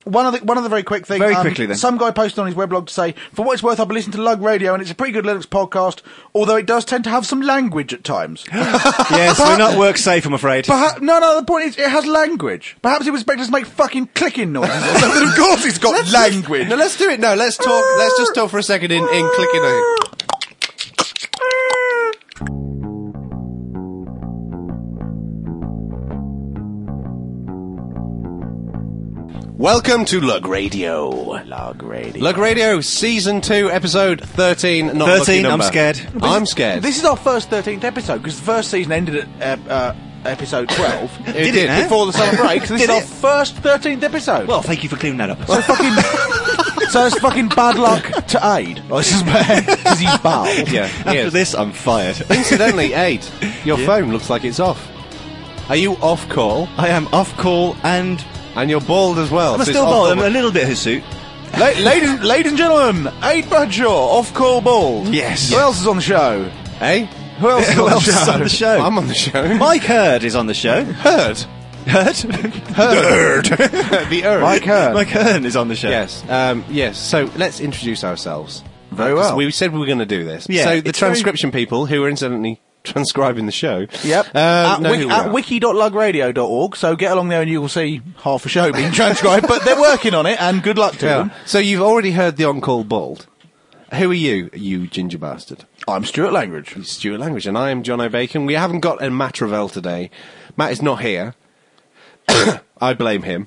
One of the very quick things. Very quickly then. Some guy posted on his weblog to say, for what it's worth, I've been listening to Lug Radio and it's a pretty good Linux podcast, although it does tend to have some language at times. Yes, we're not work safe, I'm afraid. No, the point is, it has language. Perhaps it was expected to make fucking clicking noises or something, but of course it's got language. No, let's do it. No, let's just talk for a second in clicking. Welcome to Lug Radio. Lug Radio. Lug Radio, Season 2, Episode 13. Not 13, I'm scared. I'm scared. This is our first 13th episode, because the first season ended at episode 12. It did. Before the summer break, so this is our first 13th episode. Well, thank you for clearing that up. So it's fucking bad luck to Aid. I suspect, because he's bald. Yeah, After this, I'm fired. Incidentally, Aid, your phone looks like it's off. Are you off call? I am off call and you're bald as well. I'm so still it's bald. off I'm a little bit hirsute. Ladies and gentlemen, Aid Bradshaw, off-call bald. Yes. Who else is on the show? Hey? Who else is Who on the else is show? on the show? I'm on the show. Mike Hurd is on the show. Hurd. Hurd? The Hurd. Mike Hurd. Mike Hearn is on the show. Yes. Yes. So let's introduce ourselves. Very well. We said we were going to do this. Yeah, So the it's transcription people, who are incidentally transcribing the show. Yep. know who we At are. wiki.lugradio.org, so get along there and you will see half a show being transcribed, but they're working on it, and good luck to them. So you've already heard the on-call bald. Who are you ginger bastard? I'm Stuart Langridge. Stuart Language, and I am John O'Bacon. We haven't got a Matt Ravel today. Matt is not here. I blame him.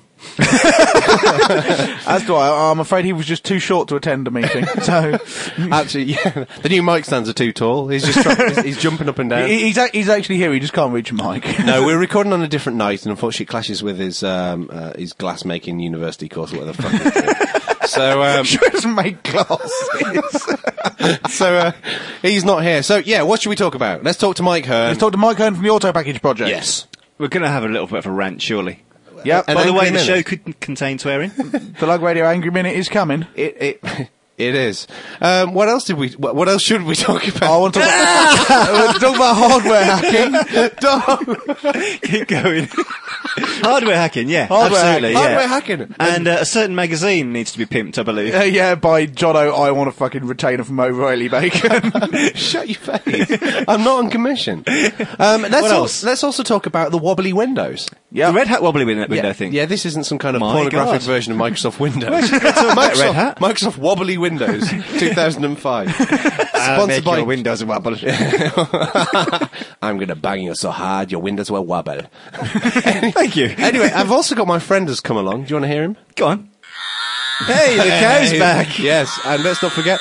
As do I. I'm afraid he was just too short to attend a meeting. So Actually, yeah, the new mic stands are too tall. He's just he's jumping up and down. he's actually here. He just can't reach a mic. No, we're recording on a different night, and unfortunately, it clashes with his glass making university course, whatever the fuck it's doing. So Sure doesn't make glasses. he's not here. So yeah, what should we talk about? Let's talk to Mike Hearn. Let's talk to Mike Hearn from the Auto Package Project. Yes. We're going to have a little bit of a rant, surely. Yep. An By the angry way, the minute. show could contain swearing. The Lug Radio Angry Minute is coming. It is. What else what else should we talk about? I want to talk about hardware hacking. Keep going. Hardware hacking, yeah. Hardware absolutely, hacking. yeah. Hardware hacking. And a certain magazine needs to be pimped, I believe. Yeah, by Jono, I want a fucking retainer from O'Reilly Bacon. Shut your face. I'm not on commission. What else? Let's also talk about the wobbly windows. Yeah. The Red Hat wobbly window thing. Yeah, this isn't some kind of My pornographic God. version of Microsoft Windows. Red Hat? Microsoft Wobbly Windows 2005. Sponsored Sponsored by Windows wobble. I'm going to bang you so hard your windows will wobble. Thank you. Anyway, I've also got my friend has come along. Do you want to hear him? Go on. Hey, the cow's back. Yes, and let's not forget.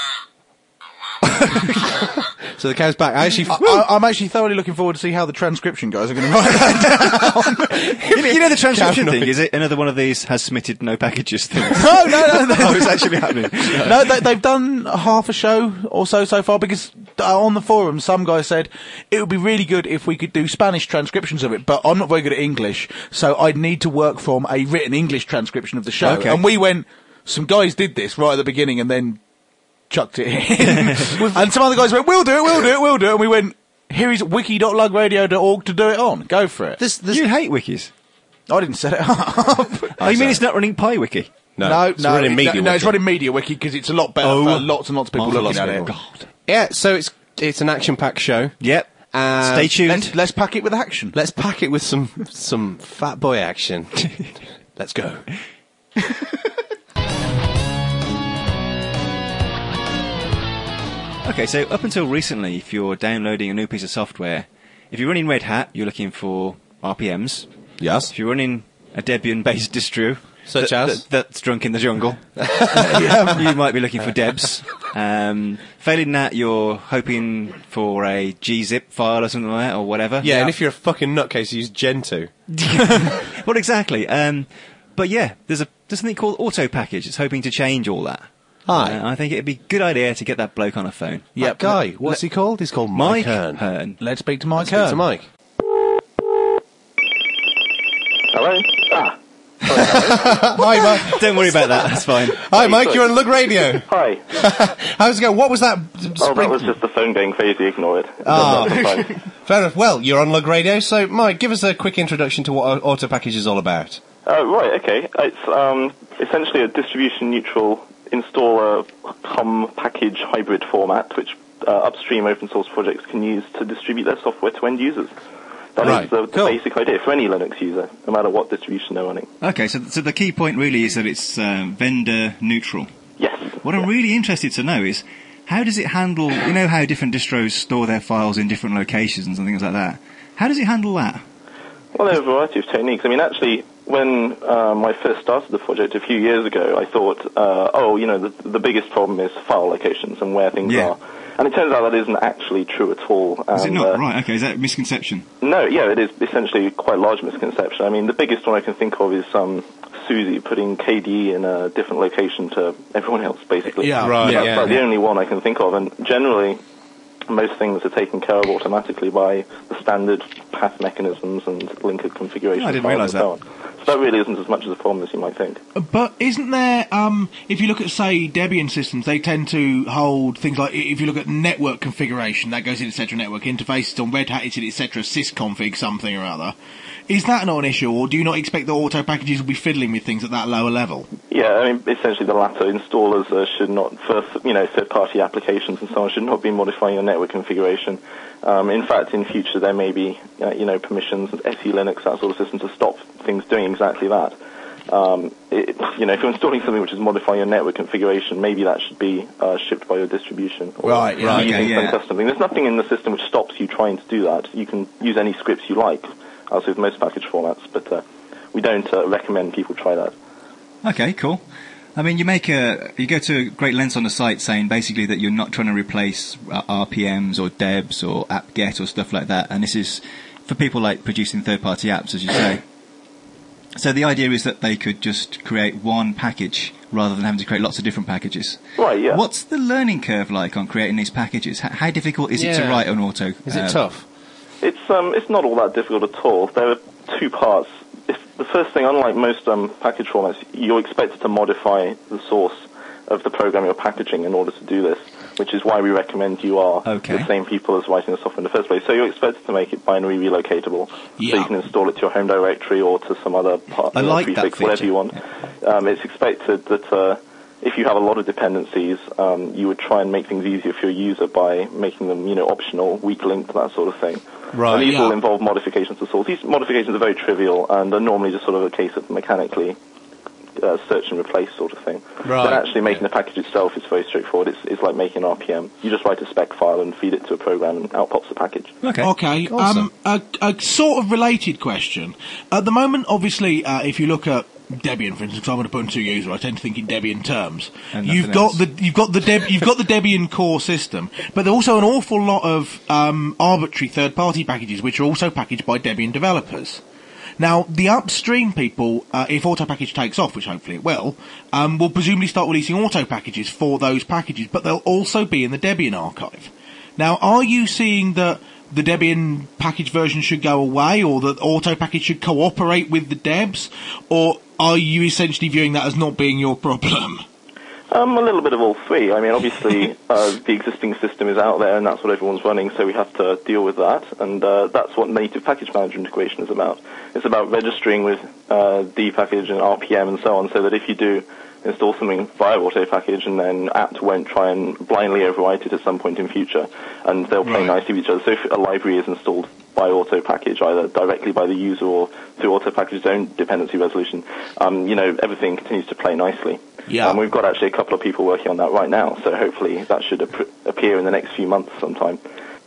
So the cow's back. I'm actually thoroughly looking forward to see how the transcription guys are going to write that down. You know the transcription Cow thing? noise. Is it another one of these has submitted no packages things? No. Oh, it's actually happening. No, they've done half a show or so far, because on the forum some guy said it would be really good if we could do Spanish transcriptions of it, but I'm not very good at English, so I'd need to work from a written English transcription of the show. Okay. And we went, some guys did this right at the beginning and then chucked it in. And some other guys went, we'll do it. And we went, here is wiki.lugradio.org to do it on. Go for it. You hate wikis. I didn't set it up. Oh, you mean it's not running PyWiki? No, it's running Media No, it's Wiki. running MediaWiki because it's a lot better for lots and lots of people looking at it. God. Yeah, so it's an action-packed show. Yep. Stay tuned. Let's pack it with action. Let's pack it with some fat boy action. Let's go. Okay, so up until recently, if you're downloading a new piece of software, if you're running Red Hat, you're looking for RPMs. Yes. If you're running a Debian-based distro, Such as? that's drunk in the jungle, you might be looking for Debs. Failing that, you're hoping for a gzip file or something like that, or whatever. Yeah, and if you're a fucking nutcase, use Gentoo. Well, exactly. But yeah, there's something called Auto Package. It's hoping to change all that. Hi. I think it'd be a good idea to get that bloke on a phone. Yeah, That guy, what's he called? He's called Mike Hearn. Hearn. Let's speak to Mike Speak Hearn. to Mike. Hello? Ah. Hi, Mike. Don't worry about that. That's fine. Hi, Mike. You're on Lug Radio. Hi. How's it going? What was that? Oh, that was just the phone being crazy. Ignore it. Oh. That's fine. Fair enough. Well, you're on Lug Radio, so Mike, give us a quick introduction to what Auto Package is all about. Right, okay. It's essentially a distribution-neutral installer package hybrid format, which upstream open source projects can use to distribute their software to end users. That is the basic idea for any Linux user, no matter what distribution they're running. Okay, so the key point really is that it's vendor neutral. Yes. What I'm really interested to know is, how does it handle, you know how different distros store their files in different locations and things like that? How does it handle that? Well, there are a variety of techniques. I mean, actually, when I first started the project a few years ago, I thought, the biggest problem is file locations and where things are. And it turns out that isn't actually true at all. Is it not? Right, okay, is that a misconception? No, yeah, it is essentially quite a large misconception. I mean, the biggest one I can think of is Suzy putting KDE in a different location to everyone else, basically. Yeah, right. That's the only one I can think of, and generally, most things are taken care of automatically by the standard path mechanisms and linker configuration. I didn't realise that. So that really isn't as much of a problem as you might think. But isn't there, if you look at, say, Debian systems, they tend to hold things like, if you look at network configuration, that goes in, etc., network interfaces, on Red Hat, it's in, etc., sysconfig something or other. Is that not an issue, or do you not expect that auto packages will be fiddling with things at that lower level? Yeah, I mean, essentially the latter. Installers should not, for third-party applications and so on, should not be modifying your network configuration. In fact, in future there may be, permissions, SE Linux, that sort of system to stop things doing exactly that. If you're installing something which is modifying your network configuration, maybe that should be shipped by your distribution. Or using some custom thing. There's nothing in the system which stops you trying to do that. You can use any scripts you like, as with most package formats, but we don't recommend people try that. Okay, cool. I mean, you go to great lengths on the site saying basically that you're not trying to replace RPMs or Debs or apt-get or stuff like that, and this is for people like producing third-party apps, as you say. So the idea is that they could just create one package rather than having to create lots of different packages. Right, yeah. What's the learning curve like on creating these packages? How difficult is it to write an auto? Is it tough? It's not all that difficult at all. There are two parts. The first thing, unlike most package formats, you're expected to modify the source of the program you're packaging in order to do this, which is why we recommend you are the same people as writing the software in the first place. So you're expected to make it binary relocatable, so you can install it to your home directory or to some other prefix, whatever you want. It's expected that if you have a lot of dependencies, you would try and make things easier for your user by making them, optional, weak linked, that sort of thing. Right. And these will involve modifications to source. These modifications are very trivial and are normally just sort of a case of mechanically search and replace sort of thing. Right. But actually making the package itself is very straightforward. It's like making an RPM. You just write a spec file and feed it to a program and out pops the package. Okay. Awesome. A sort of related question. At the moment, obviously, if you look at Debian, for instance, I'm going to put in two users. I tend to think in Debian terms. You've got the Debian core system, but there's also an awful lot of arbitrary third-party packages which are also packaged by Debian developers. Now, the upstream people, if auto package takes off, which hopefully it will presumably start releasing auto packages for those packages, but they'll also be in the Debian archive. Now, are you seeing that the Debian package version should go away, or that auto package should cooperate with the Debs, or are you essentially viewing that as not being your problem? A little bit of all three. I mean, obviously, the existing system is out there, and that's what everyone's running, so we have to deal with that, and that's what native package manager integration is about. It's about registering with dpackage and RPM and so on, so that if you do install something via auto package, and then apt won't try and blindly overwrite it at some point in future, and they'll play nicely with each other. So if a library is installed by auto package, either directly by the user or through auto package's own dependency resolution, everything continues to play nicely. Yeah. We've got actually a couple of people working on that right now, so hopefully that should appear in the next few months sometime.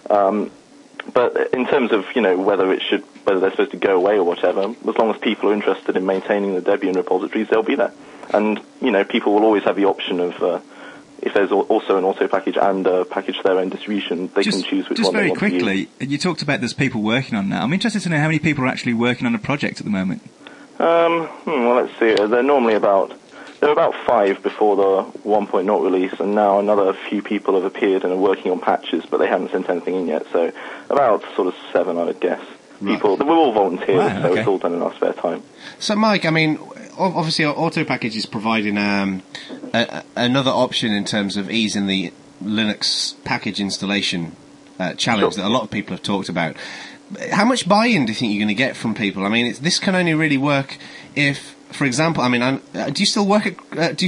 But in terms of, whether they're supposed to go away or whatever, as long as people are interested in maintaining the Debian repositories, they'll be there. And, people will always have the option of, if there's also an auto package and a package for their own distribution, they can choose which one they want to use. Just very quickly, you talked about there's people working on that. I'm interested to know how many people are actually working on a project at the moment. Well, let's see. There were about 5 before the 1.0 release, and now another few people have appeared and are working on patches, but they haven't sent anything in yet. So about sort of 7, I would guess. People, we're all volunteers, so it's all done in our spare time. So, Mike, I mean, obviously, auto package is providing another option in terms of easing the Linux package installation challenge that a lot of people have talked about. How much buy-in do you think you're going to get from people? I mean, this can only really work if for example, I mean, do you still work at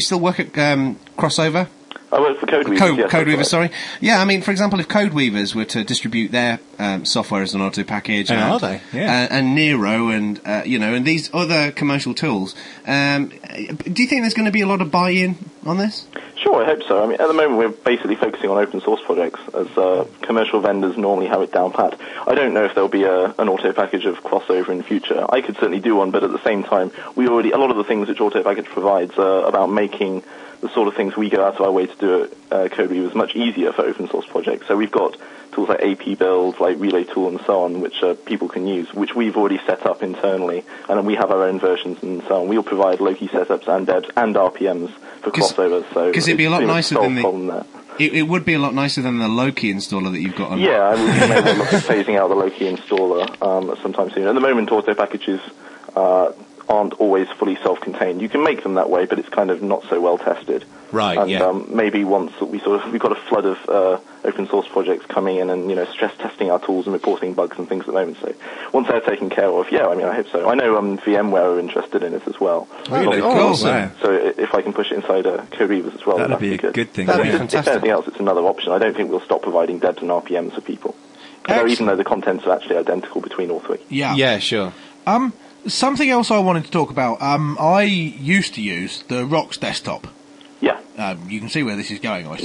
Crossover? I work for Codeweavers. Yes, Codeweavers, right. sorry. Yeah, I mean, for example, if Codeweavers were to distribute their software as an auto package, are they? Yeah. and Nero, and and these other commercial tools, do you think there's going to be a lot of buy-in on this? Sure, I hope so. I mean, at the moment we're basically focusing on open source projects, as commercial vendors normally have it down pat. I don't know if there'll be an auto package of Crossover in the future. I could certainly do one, but at the same time, a lot of the things which auto package provides are about making the sort of things we go out of our way to do at Codeweavers much easier for open source projects. So we've got tools like AP Build, like Relay Tool and so on, which people can use, which we've already set up internally, and then we have our own versions and so on. We'll provide Loki setups and devs and RPMs for Crossover, so because it'd be a lot nicer than the... It would be a lot nicer than the Loki installer that you've got on. Yeah, I mean, we may well look at phasing out the Loki installer sometime soon. At the moment, auto packages aren't always fully self-contained. You can make them that way, but it's kind of not so well tested. Right. And maybe once we've got a flood of open source projects coming in and stress testing our tools and reporting bugs and things at the moment. So once they're taken care of, yeah, I mean, I hope so. I know VMware are interested in it as well. Really? Awesome. So if I can push it inside Codeweavers as well, that'd be a good thing. That'd be fantastic. If anything else, it's another option. I don't think we'll stop providing debs and RPMs for people. Even though the contents are actually identical between all three. Yeah. Yeah, sure. Something else I wanted to talk about. I used to use the ROX desktop. Yeah. You can see where this is going, I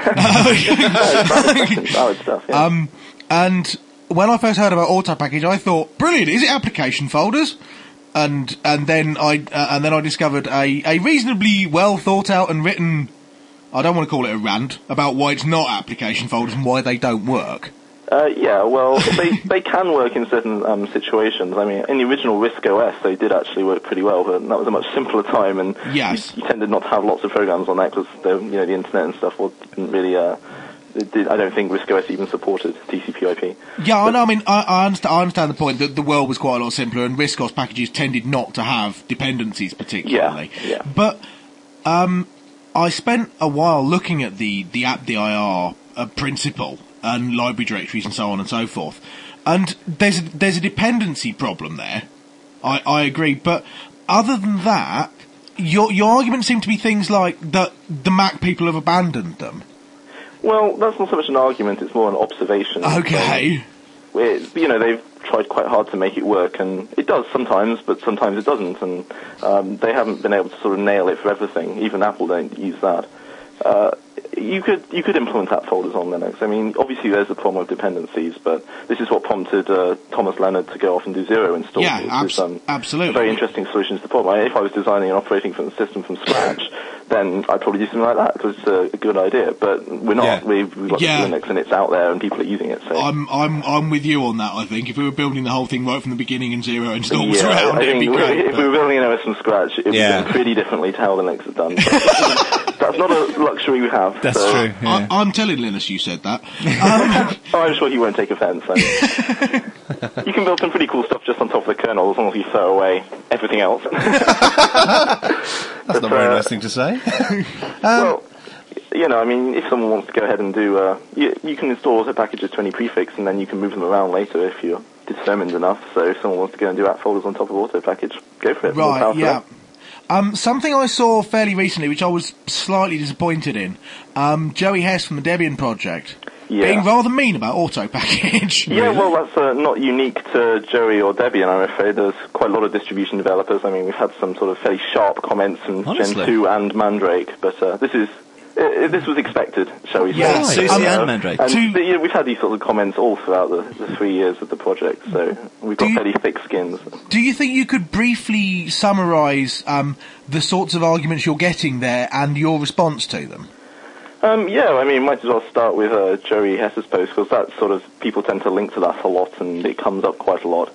suspect. Valid stuff, yeah. And when I first heard about Auto Package, I thought, brilliant, is it application folders? And then I discovered a reasonably well thought out and written, I don't want to call it a rant, about why it's not application folders and why they don't work. Yeah, well, they can work in certain situations. I mean, in the original RISC OS, they did actually work pretty well, but that was a much simpler time, and yes. you tended not to have lots of programs on that because the internet and stuff didn't really. I don't think RISC OS even supported TCP/IP. Yeah, I mean, I understand the point that the world was quite a lot simpler, and RISC OS packages tended not to have dependencies particularly. Yeah. But I spent a while looking at the AppDIR principle and library directories and so on and so forth. And there's a dependency problem there. I agree. But other than that, your argument seemed to be things like that the Mac people have abandoned them. Well, that's not so much an argument, it's more an observation. Okay. They've tried quite hard to make it work, and it does sometimes, but sometimes it doesn't, and they haven't been able to sort of nail it for everything. Even Apple don't use that. You could implement app folders on Linux. I mean, obviously there's a problem of dependencies, but this is what prompted Thomas Leonard to go off and do zero install. Yeah, absolutely. A very interesting solution to the problem. If I was designing an operating system from scratch, then I'd probably do something like that because it's a good idea. But we're not. Yeah. We've got Linux and it's out there and people are using it. So I'm with you on that. I think if we were building the whole thing right from the beginning and zero installs around, it'd be great. If we were building an OS from scratch, it would be done pretty differently to how Linux is done. That's not a luxury we have. That's true. Yeah. I'm telling Linus you said that. I'm sure he won't take offence. You can build some pretty cool stuff just on top of the kernel as long as you throw away everything else. That's not a very nice thing to say. Well, I mean, if someone wants to go ahead and do, you can install auto packages to any prefix and then you can move them around later if you're determined enough. So if someone wants to go and do app folders on top of auto package, go for it. Right, yeah. Something I saw fairly recently, which I was slightly disappointed in, Joey Hess from the Debian project, being rather mean about auto package. Yeah, well, that's not unique to Joey or Debian, I'm afraid. There's quite a lot of distribution developers. I mean, we've had some sort of fairly sharp comments from Gentoo and Mandrake, but this was expected, shall we say. Yeah, SUSE and Mandrake. And we've had these sorts of comments all throughout the 3 years of the project, so we've got fairly thick skins. Do you think you could briefly summarise the sorts of arguments you're getting there and your response to them? Yeah, I mean, might as well start with Joey Hess's post, because that sort of, people tend to link to that a lot, and it comes up quite a lot.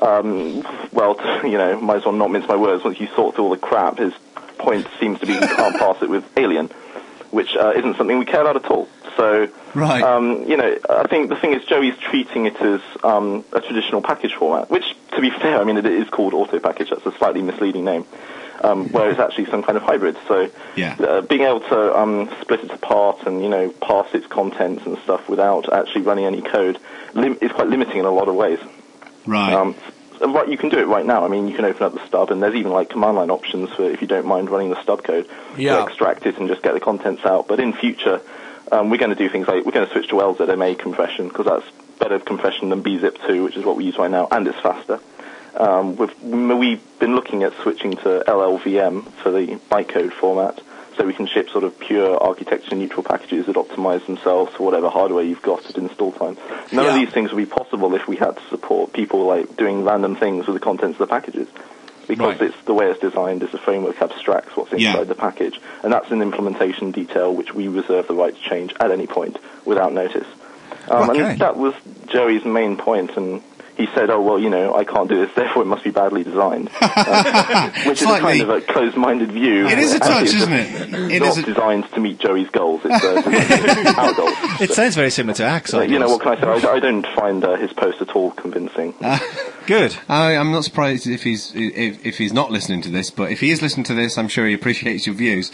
Might as well not mince my words. Once you sort through all the crap, his point seems to be you can't pass it with Alien, which isn't something we care about at all. So, right. I think the thing is Joey's treating it as a traditional package format, which, to be fair, I mean, it is called auto package. That's a slightly misleading name. Where it's actually some kind of hybrid. So being able to split it apart and, parse its contents and stuff without actually running any code is quite limiting in a lot of ways. Right. right, you can do it right now. I mean, you can open up the stub, and there's even like command line options for if you don't mind running the stub code to extract it and just get the contents out. But in future, we're going to do things like we're going to switch to LZMA compression because that's better compression than bzip2, which is what we use right now, and it's faster. We've been looking at switching to LLVM for the bytecode format, so we can ship sort of pure architecture neutral packages that optimize themselves for whatever hardware you've got at install time. None of these things would be possible if we had to support people like doing random things with the contents of the packages. Because it's the way it's designed is the framework abstracts what's inside the package, and that's an implementation detail which we reserve the right to change at any point without notice. And that was Joey's main point, and he said, oh, well, I can't do this, therefore it must be badly designed. Which is kind of a closed-minded view. It is a touch, isn't it? It's not designed to meet Joey's goals. It's our goals. It sounds very similar to Axe. What can I say? I don't find his post at all convincing. Good. I'm not surprised if he's not listening to this, but if he is listening to this, I'm sure he appreciates your views.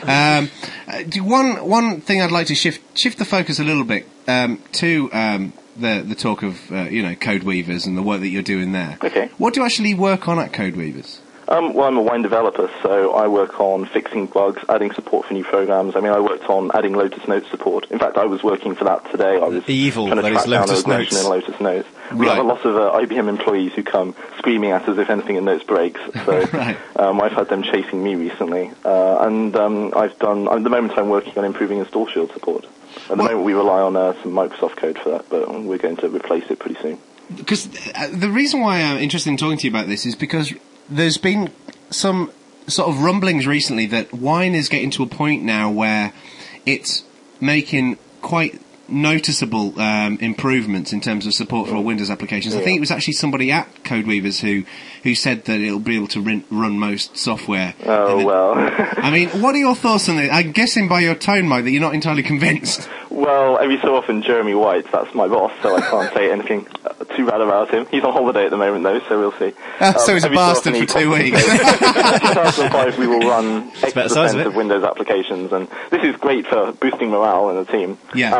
One thing I'd like to shift the focus a little bit to the talk of Codeweavers and the work that you're doing there. Okay. What do you actually work on at Codeweavers? Well, I'm a Wine developer, so I work on fixing bugs, adding support for new programs. I mean, I worked on adding Lotus Notes support. In fact, I was working for that today. I was evil trying to track down a regression in Lotus Notes. We have a lot of IBM employees who come screaming at us if anything in Notes breaks. So I've had them chasing me recently. At the moment I'm working on improving Install Shield support. At the moment we rely on some Microsoft code for that, but we're going to replace it pretty soon. Because the reason why I'm interested in talking to you about this is because there's been some sort of rumblings recently that Wine is getting to a point now where it's making quite noticeable improvements in terms of support for Windows applications. I think it was actually somebody at Codeweavers who said that it'll be able to run most software. Oh, well. I mean, what are your thoughts on it? I'm guessing by your tone, Mike, that you're not entirely convinced. Well, every so often Jeremy White, that's my boss, so I can't say anything too bad about him. He's on holiday at the moment, though, so we'll see. So he's a bastard for 2 weeks. In 2005, we will run X% of Windows applications, and this is great for boosting morale in the team. Yeah.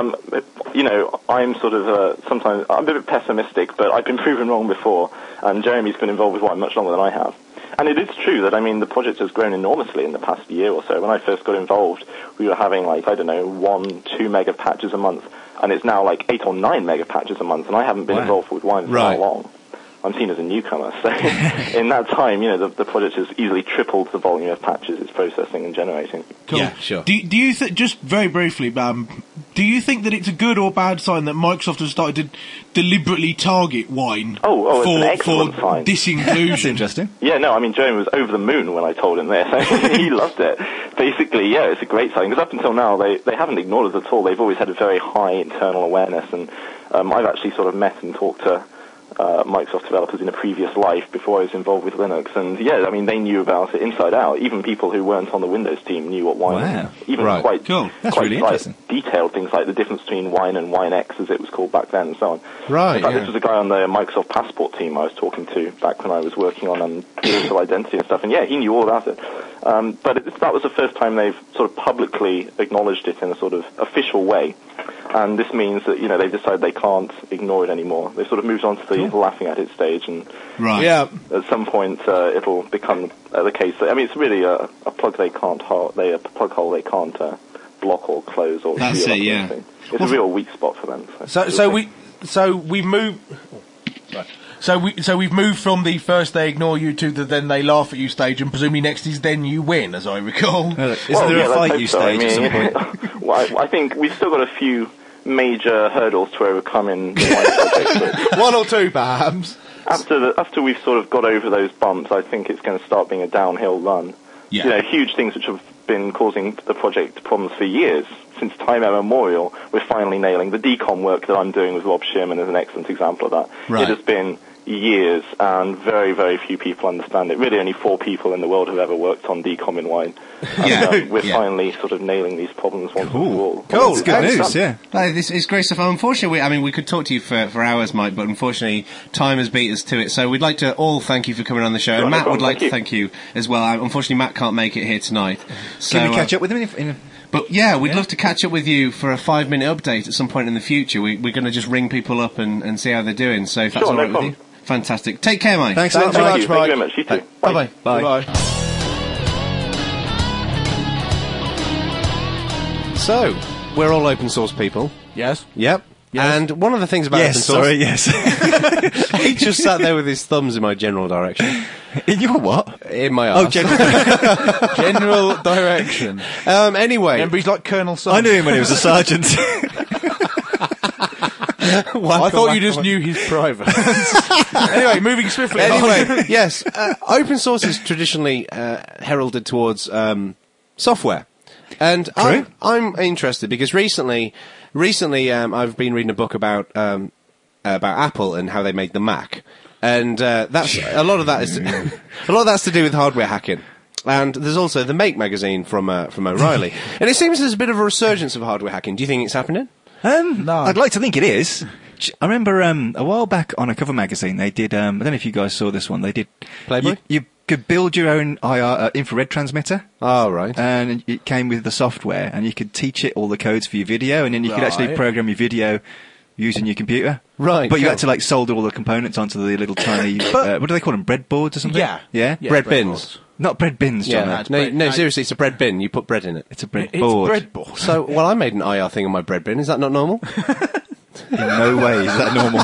I'm sort of sometimes I'm a bit pessimistic, but I've been proven wrong before, and Jeremy's been involved with Wine much longer than I have. And it is true that, the project has grown enormously in the past year or so. When I first got involved, we were having 1-2 mega patches a month, and it's now 8 or 9 mega patches a month, and I haven't been involved with Wine for that long. I'm seen as a newcomer, so in that time, the project has easily tripled the volume of patches it's processing and generating. Cool. Yeah, sure. Do you just very briefly, do you think that it's a good or bad sign that Microsoft has started to deliberately target Wine it's an excellent sign. disinclusion? That's interesting. Yeah, no, Jeremy was over the moon when I told him this. He loved it. Basically, it's a great sign, because up until now, they haven't ignored us at all. They've always had a very high internal awareness, and I've actually sort of met and talked to Microsoft developers in a previous life before I was involved with Linux, and they knew about it inside out. Even people who weren't on the Windows team knew what Wine was. Even quite cool. That's really interesting. Detailed things like the difference between Wine and WineX, as it was called back then, and so on. Right. In fact, this was a guy on the Microsoft Passport team I was talking to back when I was working on digital identity and stuff, and he knew all about it. But that was the first time they've sort of publicly acknowledged it in a sort of official way. And this means that, they've decided they can't ignore it anymore. They've sort of moved on to the laughing at it stage, and at some point it'll become the case. It's really a plug they can't a plug hole they can't block or close or That's it, yeah. It's a real weak spot for them. We've moved. So we've moved from the first they ignore you to the then they laugh at you stage, and presumably next is then you win, as I recall. Is there a fight you stage at some point? Well, I think we've still got a few major hurdles to overcome in the Wine project. One or two, perhaps. After we've sort of got over those bumps, I think it's going to start being a downhill run. Yeah. Huge things which have been causing the project problems for years. Since time immemorial, we're finally nailing the decom work that I'm doing with Rob Sherman is an excellent example of that. Right. It has been years, and very, very few people understand it. Really only 4 people in the world have ever worked on decom in Wine. And, we're finally sort of nailing these problems once and for all. Cool, it's good news, yeah. No, this is great stuff. Unfortunately, we could talk to you for hours, Mike, but unfortunately, time has beat us to it. So we'd like to all thank you for coming on the show. And Matt would like to thank you as well. Unfortunately, Matt can't make it here tonight. So, can we catch up with him? But we'd love to catch up with you for a 5-minute update at some point in the future. We're going to just ring people up and see how they're doing. So if that's all right with you. Fantastic. Take care, Mike. Thanks a lot, Thank Mike. you very much. You too. Bye-bye. Bye. Bye-bye. So, we're all open source people. Yes. Yep. Yes. And one of the things about open Yes, source... sorry, yes. He just sat there with his thumbs in my general direction. In your what? In my Oh, arse. General direction. Anyway. Remember, he's like Colonel Sanders. I knew him when he was a sergeant. I thought you just knew his private. Anyway, moving swiftly on. Anyway, yes, open source is traditionally heralded towards software, and I'm interested because recently I've been reading a book about Apple and how they made the Mac, and that's a lot of that's to do with hardware hacking. And there's also the Make magazine from O'Reilly, and it seems there's a bit of a resurgence of hardware hacking. Do you think it's happening? No. I'd like to think it is. I remember a while back on a cover magazine they did. I don't know if you guys saw this one. They did Playboy? You could build your own IR infrared transmitter, Oh, right. and it came with the software, and you could teach it all the codes for your video, and then you could actually Right. program your video using your computer. Right, But you cool. had to like solder all the components onto the little tiny. But- what do they call them? Breadboards or something? Yeah. Yeah. Bread bins. Not bread bins, John. Yeah, it's no, bread- no, no. seriously, it's a bread bin. You put bread in it. It's a bread It's board. breadboard. So, well, I made an IR thing on my bread bin. Is that not normal? In no way is that normal.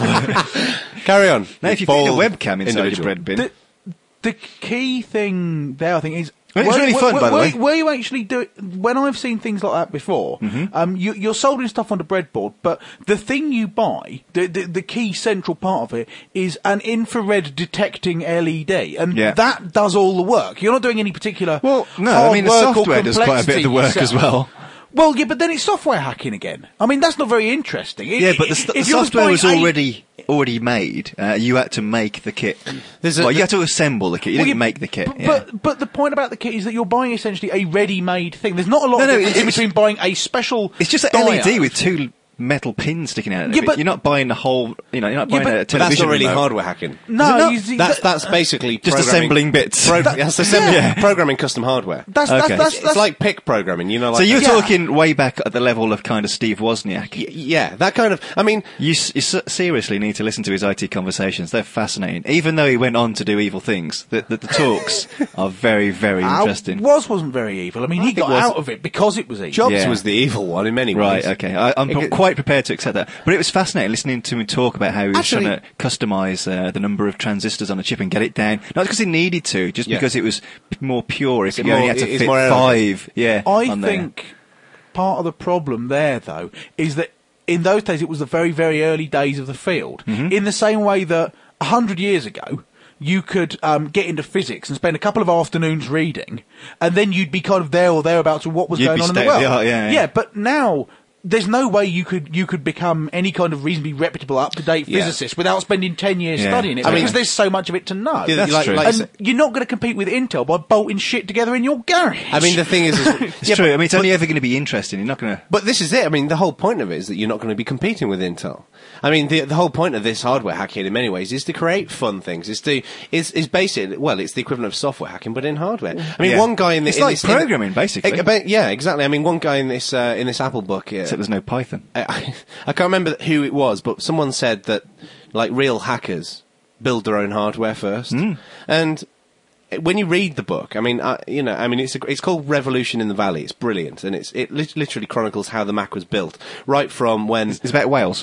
Carry on. Now, if you Bold put a webcam inside individual. your bread bin, The key thing there, I think, is... Well, it's really fun, by the way. Where you actually do it, when I've seen things like that before, you're soldering stuff on the breadboard, but the thing you buy, the key central part of it, is an infrared detecting LED, and Yeah. that does all the work. You're not doing any particular well, no, hard I mean the work or software does quite a bit of the work complexity as yourself. well. Well, yeah, but then it's software hacking again. I mean, that's not very interesting. Yeah, but the If you're software buying was already made. You had to make the kit. You had to assemble the kit. You Well, didn't yeah, make the kit. But the point about the kit is that you're buying essentially a ready-made thing. There's not a lot of difference in between buying a special. It's just an diode. LED with two metal pins sticking out of Yeah, it. but- You're not buying the whole. You're not buying but- a but But that's television. not really remote. hardware hacking. No, That's basically Just programming- assembling bits. That's assembling, programming custom hardware. That's Okay. It's like PIC programming, you know. Like So you're Yeah. talking way back at the level of kind of Steve Wozniak. yeah, that kind of. I mean, You seriously need to listen to his IT conversations. They're fascinating. Even though he went on to do evil things, the talks are very, very interesting. wasn't very evil. I mean, he got Woz- out of it because it was evil. Jobs Yeah. was the evil one in many Right, ways. okay. I'm It- quite prepared to accept that. But it was fascinating listening to him talk about how he was Actually- trying to customise the number of transistors on a chip and get it down. Not because he needed to, just Yeah. because it was more pure if it you only more- had to it's fit more aerodynamic. 5. Yeah, I on there. think part of the problem there, though, is that in those days it was the very, very early days of the field. Mm-hmm. In the same way that 100 years ago, you could get into physics and spend a couple of afternoons reading, and then you'd be kind of there or thereabouts with what was You'd going be on in the state of world. the art, yeah. But now there's no way you could become any kind of reasonably reputable, up-to-date Yeah. physicist without spending 10 years Yeah. studying it, I mean- because there's so much of it to know. Yeah, That's true. And you're not going to compete with Intel by bolting shit together in your garage. I mean, the thing is It's true. I mean, it's only ever going to be interesting. You're not going to. But this is it. I mean, the whole point of it is that you're not going to be competing with Intel. I mean, the whole point of this hardware hacking, in many ways, is to create fun things. Is basically, well, it's the equivalent of software hacking, but in hardware. I mean, Yeah. one guy in this, It's like programming, basically. Yeah, exactly. I mean, one guy in this Apple book. Except there's no Python. I can't remember who it was, but someone said that like real hackers build their own hardware first, and when you read the book, I mean, it's called Revolution in the Valley. It's brilliant, and it literally chronicles how the Mac was built, right from when. It's about Wales.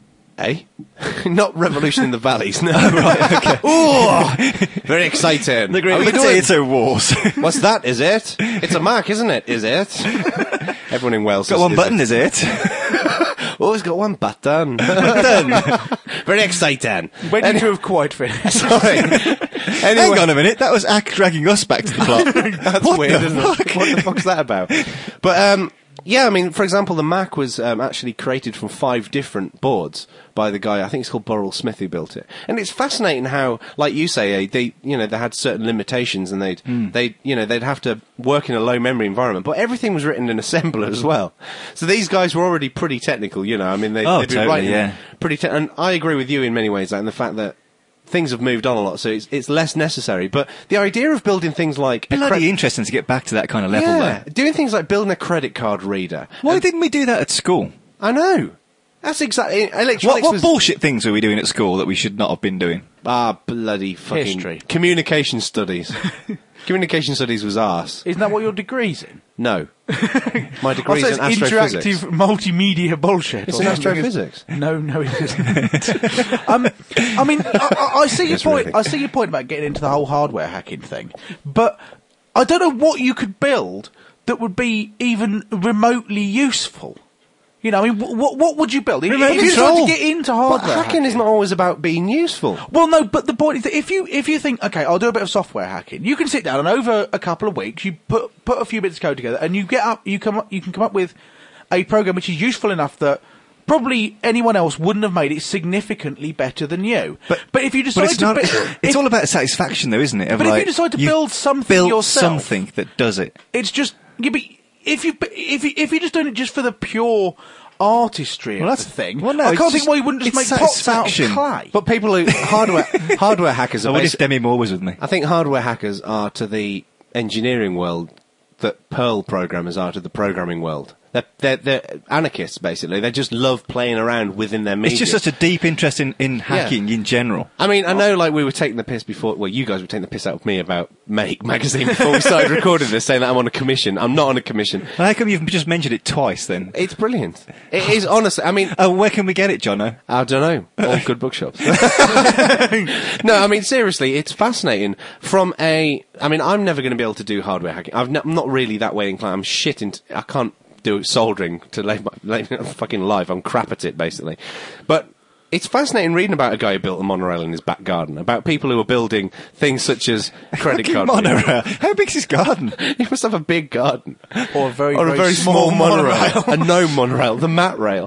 Not Revolution in the Valleys. No, right? Okay. Ooh, very exciting. The Great Are we doing- Potato Wars. What's that? Is it? It's a Mac, isn't it? Is it? Everyone in Wales Got says, one "Is button, it?" is it? Oh, it's got one button. Very exciting. Waiting to have quite finished. Sorry. Hang on a minute. That was Ack dragging us back to the plot. That's What weird, the isn't it? What the fuck's that about? But, yeah, I mean, for example, the Mac was actually created from 5 different boards by the guy, I think it's called Burrell Smith, who built it. And it's fascinating how, like you say, they had certain limitations, and they'd have to work in a low memory environment. But everything was written in assembler as well. So these guys were already pretty technical, you know. I mean, they'd been totally, writing yeah. pretty. And I agree with you in many ways, like, in the fact that things have moved on a lot, so it's less necessary. But the idea of building things like Bloody interesting to get back to that kind of level, yeah, though. doing things like building a credit card reader. Why didn't we do that at school? I know. That's exactly What, electronics. what bullshit things were we doing at school that we should not have been doing? Bloody fucking History. communication studies. Communication studies was arse. Isn't that what your degree's in? No, my degree's in Interactive astrophysics. multimedia bullshit. It's or in something. astrophysics. No, it isn't. I mean, I see your It's point. really- I see your point about getting into the whole hardware hacking thing, but I don't know what you could build that would be even remotely useful. You know, I mean, what would you build? If you decided control. to get into But hardware hacking is not always about being useful. well, no, but the point is that if you think, okay, I'll do a bit of software hacking, you can sit down and over a couple of weeks, you put a few bits of code together, and you can come up with a program which is useful enough that probably anyone else wouldn't have made it significantly better than you. But if you decide it's not. to, It's all about satisfaction, though, isn't it? Of But if you like, decide to you've build something built yourself- something that does it. it's just if you're just doing it just for the pure artistry Well, of that's- the thing, well, no, I it's can't think just- why you wouldn't just it's make pots out of satisfaction. clay. But people who hardware hackers I are wonder if basi- Demi Moore was with me. I think hardware hackers are to the engineering world that Perl programmers are to the programming world. They're anarchists, basically. They just love playing around within their media. It's just such a deep interest in hacking in general. I mean, I know, like, we were taking the piss before. Well, you guys were taking the piss out of me about Make magazine before we started recording this, saying that I'm on a commission. I'm not on a commission. How come you've just mentioned it twice then? It's brilliant. It is, honestly. I mean, Oh, where can we get it, Jono? I don't know. All good bookshops. No, I mean, seriously, it's fascinating. I mean, I'm never going to be able to do hardware hacking. I'm not really that way inclined. I'm shit into. I can't do soldering to live my fucking life. I'm crap at it, basically. But it's fascinating reading about a guy who built a monorail in his back garden, about people who are building things such as credit card Monorail. How big's his garden? He must have a big garden. Or a very, Or a very small monorail. A no monorail. The mat rail.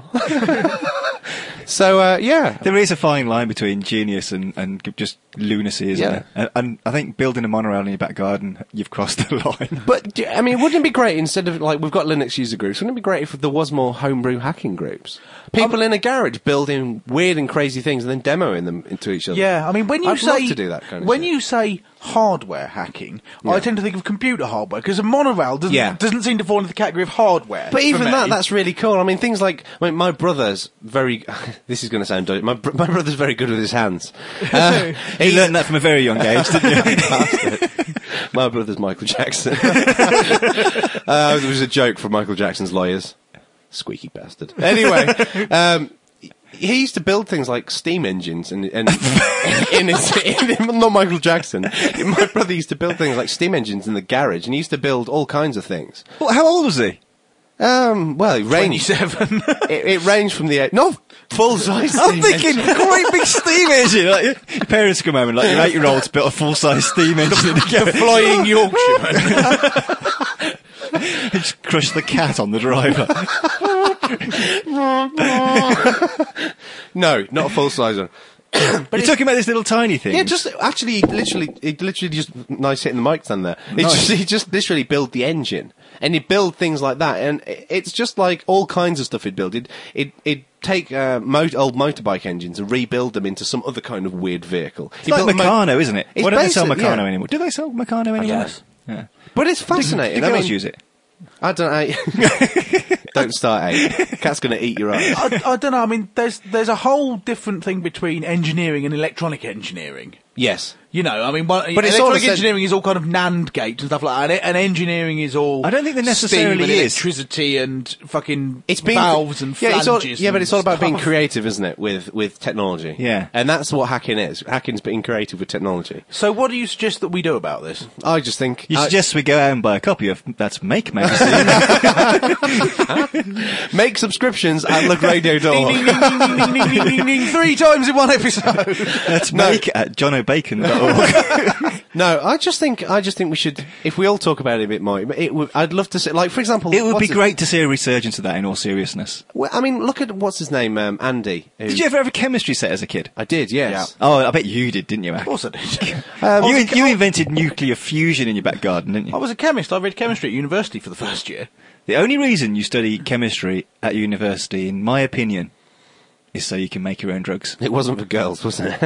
So, yeah. There is a fine line between genius and just lunacy, isn't Yeah. there? And I think building a monorail in your back garden, you've crossed the line. But, I mean, wouldn't it be great, instead of, like, we've got Linux user groups, wouldn't it be great if there was more homebrew hacking groups? People in a garage building weird and crazy things and then demoing them into each other. Yeah, I mean, when you I'd say love to do that kind of when shit. you say hardware hacking, I Yeah. tend to think of computer hardware because a monorail doesn't seem to fall into the category of hardware. But for even me. that's really cool. I mean, things like, my brother's very, this is going to sound dodgy, my brother's very good with his hands. You learned that from a very young age, didn't you? Bastard. My brother's Michael Jackson. It was a joke from Michael Jackson's lawyers. Squeaky bastard. Anyway, he used to build things like steam engines and not Michael Jackson. My brother used to build things like steam engines in the garage, and he used to build all kinds of things. Well, how old was he? Well, it ranged. 27. It ranged from the full size. I'm thinking, great big steam engine. Like, your parents come home and like your 8-year-old's built a full-size steam engine. The flying Yorkshireman. Just crush the cat on the driver. No, not a full size one. You're talking about this little tiny thing. Yeah, just actually, he literally just nice hitting the mic stand there. He just literally built the engine, and he'd build things like that, and it's just like all kinds of stuff he'd build. He'd take old motorbike engines and rebuild them into some other kind of weird vehicle. It's like Meccano, isn't it? It's Why don't they sell basic, Meccano yeah. anymore? Do they sell Meccano anymore? guess. Yeah. But it's fascinating. Do I girls mean, use it? I don't know. Don't start, Cat's going to eat your eyes. I don't know. I mean, there's a whole different thing between engineering and electronic engineering. Yes. You know, I mean, it's electronic all engineering is all kind of NAND gates and stuff like that, and engineering is all. I don't think there necessarily steam and is. Electricity and fucking It's being, valves and flanges. but it's all about being stuff. creative, isn't it? With technology. Yeah. And that's what hacking is. Hacking's being creative with technology. So, what do you suggest that we do about this? I just think You suggest we go out and buy a copy of that's Make magazine. make subscriptions at Ding, lookradio.org. ding, ding, ding, ding, ding, ding, ding, 3 times in one episode. That's Make at johnobacon.org. No, I just think we should, if we all talk about it a bit more, I'd love to see, like, for example, It would be what's great to see a resurgence of that in all seriousness. Well, I mean, look at what's his name, Andy. who- Did you ever have a chemistry set as a kid? I did, yes. Oh, I bet you did, didn't you, Mac? Of course I did. You invented nuclear fusion in your back garden, didn't I you? was a chemist. I read chemistry at university for the first year. The only reason you study chemistry at university, in my opinion, is so you can make your own drugs. It wasn't for girls, was it?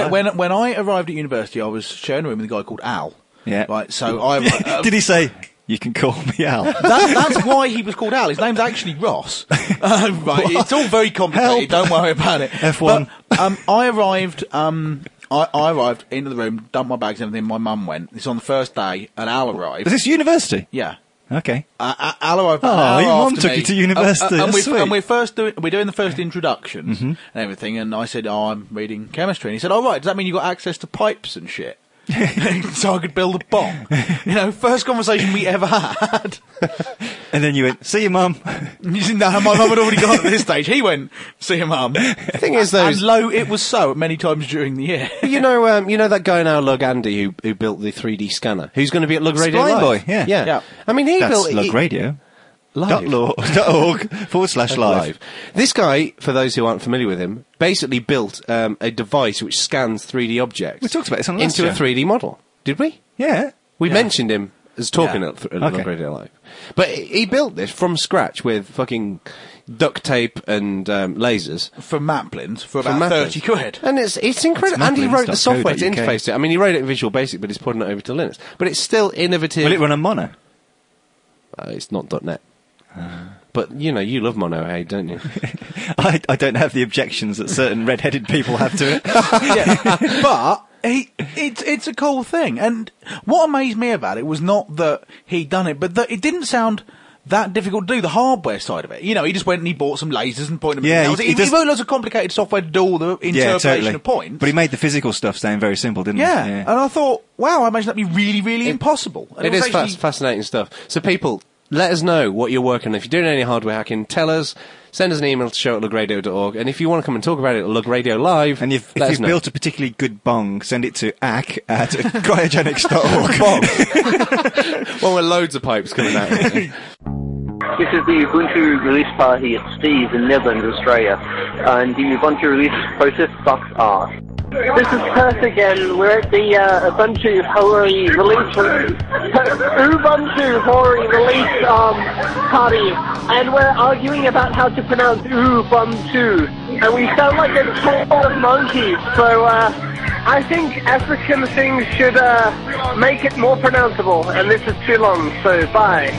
When I arrived at university, I was sharing a room with a guy called Al. Yeah. Right, so I... Did he say, You can call me Al. That's why he was called Al. His name's actually Ross. Right, it's all very complicated. Don't worry about it. F1. But, I arrived. I arrived into the room, dumped my bags and everything. My mum went. It's on the first day, and Al arrived. Is this university? Yeah. Okay. Al arrived. Oh, your mum after took me. you to university. And That's sweet. we're doing the first introductions and everything. And I said, "Oh, I'm reading chemistry." And he said, "Oh, right. Does that mean you got access to pipes and shit?" So I could build a bomb. First conversation we ever had. And then you went, see you, Mum. No, my mum had already gone at this stage. He went, see you, Mum. The thing is, though, And lo, it was so many times during the year. you know that guy now, Lug Andy, who built the 3D scanner, who's going to be at Lug Radio Spline Live. Boy, yeah. Yeah. I mean, he That's built Lug Radio. Live. This guy, for those who aren't familiar with him, basically built a device which scans 3D objects. We talked about this on last into show. a 3D model. Did we? Yeah. We mentioned him as talking at Lug Okay. Radio Live. But he built this from scratch with fucking duct tape and lasers. For Maplins, for about Maplin. 30 quid. And it's incredible. And he wrote the software to maplins.co.uk. interface it. I mean, he wrote it in Visual Basic, but he's putting it over to Linux. But it's still innovative. Will it run on Mono? It's not .NET. But, you love Mono, hey, don't you? I don't have the objections that certain red-headed people have to it. Yeah. But it's a cool thing. And what amazed me about it was not that he'd done it, but that it didn't sound that difficult to do, the hardware side of it. He just went and he bought some lasers and pointed them. Yeah, he wrote lots of complicated software to do all the interpolation of points. But he made the physical stuff sound very simple, didn't Yeah. he? And I thought, wow, I imagine that'd be really, really impossible. And It was is actually- fascinating stuff. So people, let us know what you're working on. If you're doing any hardware hacking, tell us. Send us an email to show@lugradio.org. And if you want to come and talk about it at Lug Radio Live, And if let us you've know. built a particularly good bong, send it to ack@cryogenics.org. Well, with loads of pipes coming out. This is the Ubuntu release party at Steve's in Netherlands, Australia, and the Ubuntu release process sucks ass. This is Perth again. We're at the Ubuntu Hori release party, and we're arguing about how to pronounce Ubuntu, and we sound like a total of monkeys. So I think African things should make it more pronounceable, and this is too long. So bye.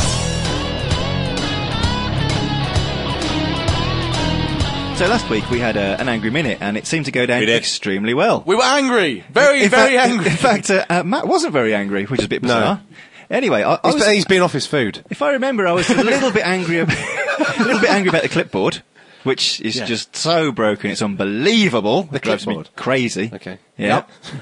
So last week we had an angry minute, and it seemed to go down extremely well. We were angry. Very angry. In fact, Matt wasn't very angry, which is a bit bizarre. Anyway, He's been off his food. if I remember, I was a little bit angry about the clipboard, which is just so broken, it's unbelievable. It drives me clipboard? crazy. Okay. Yeah.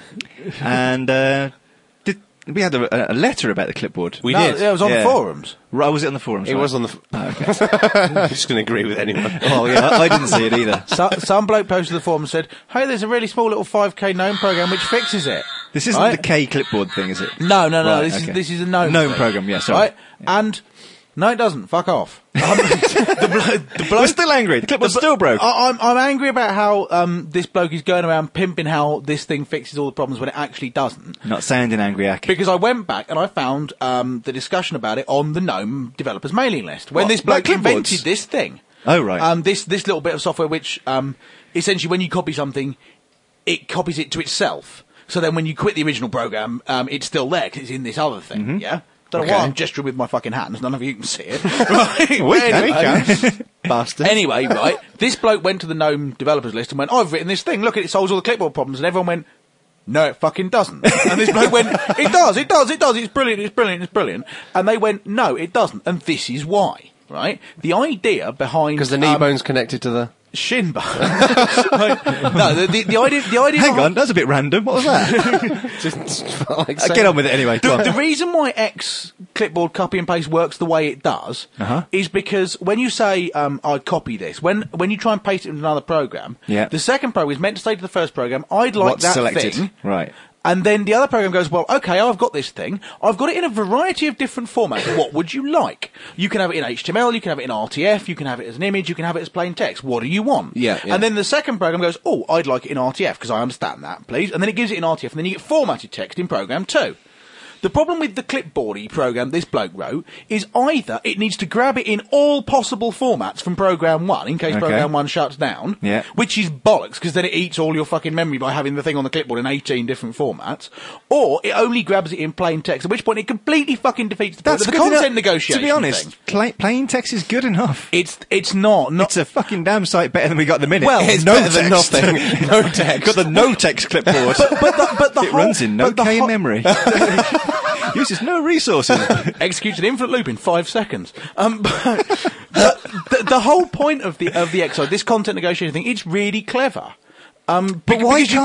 And we had a letter about the clipboard. We No, did. it was on Yeah. the forums. Right, was it on the forums? It right? was on the... I'm just going to agree with anyone. Oh, yeah, I didn't see it either. Some bloke posted the forum and said, hey, there's a really small little 5k GNOME program which fixes it. This isn't Right? the K clipboard thing, is it? No. Right, This is a GNOME GNOME thing. program, yeah, sorry. Right? And no, it doesn't. Fuck off. The We're bloke, still angry. The clipboard's still broke. I'm angry about how this bloke is going around pimping how this thing fixes all the problems when it actually doesn't. Not sounding angry, Ack. Because I went back and I found the discussion about it on the GNOME developers mailing list when What, this bloke about clipboards? invented this thing. Oh, right. This little bit of software which essentially when you copy something, it copies it to itself. So then when you quit the original program, it's still there because it's in this other thing. Yeah. Don't know why I'm gesturing with my fucking hands. None of you can see it. Right? We can. Bastard. Anyway, right, this bloke went to the GNOME developers list and went, I've written this thing, look, it solves all the clipboard problems. And everyone went, no, it fucking doesn't. And this bloke went, it does, it's brilliant. And they went, no, it doesn't. And this is why, right? The idea behind... Because the knee bone's connected to the... shin bone. No, the idea... Hang on, that's a bit random. What was that? Just felt like Get on with it anyway. Go on. The reason why X clipboard copy and paste works the way it does is because when you say, I copy this, when you try and paste it into another program, Yeah. the second program is meant to say to the first program, I'd like What's that selected? thing. Right. And then the other program goes, well, okay, I've got this thing. I've got it in a variety of different formats. What would you like? You can have it in HTML, you can have it in RTF, you can have it as an image, you can have it as plain text. What do you want? Yeah. And then the second program goes, oh, I'd like it in RTF because I understand that, please. And then it gives it in RTF and then you get formatted text in program 2. The problem with the clipboardy program this bloke wrote is either it needs to grab it in all possible formats from program 1 in case program 1 shuts down, which is bollocks because then it eats all your fucking memory by having the thing on the clipboard in 18 different formats, or it only grabs it in plain text, at which point it completely fucking defeats the point of the content negotiation. To be honest, plain text is good enough. It's not. It's a fucking damn sight better than we got at the minute. Well, It's no better than text. nothing. No text. Got the no text clipboard. but the it whole, runs in no K memory. Uses no resources. Executes an infinite loop in 5 seconds. But the whole point of the exercise, this content negotiation thing, it's really clever. But why because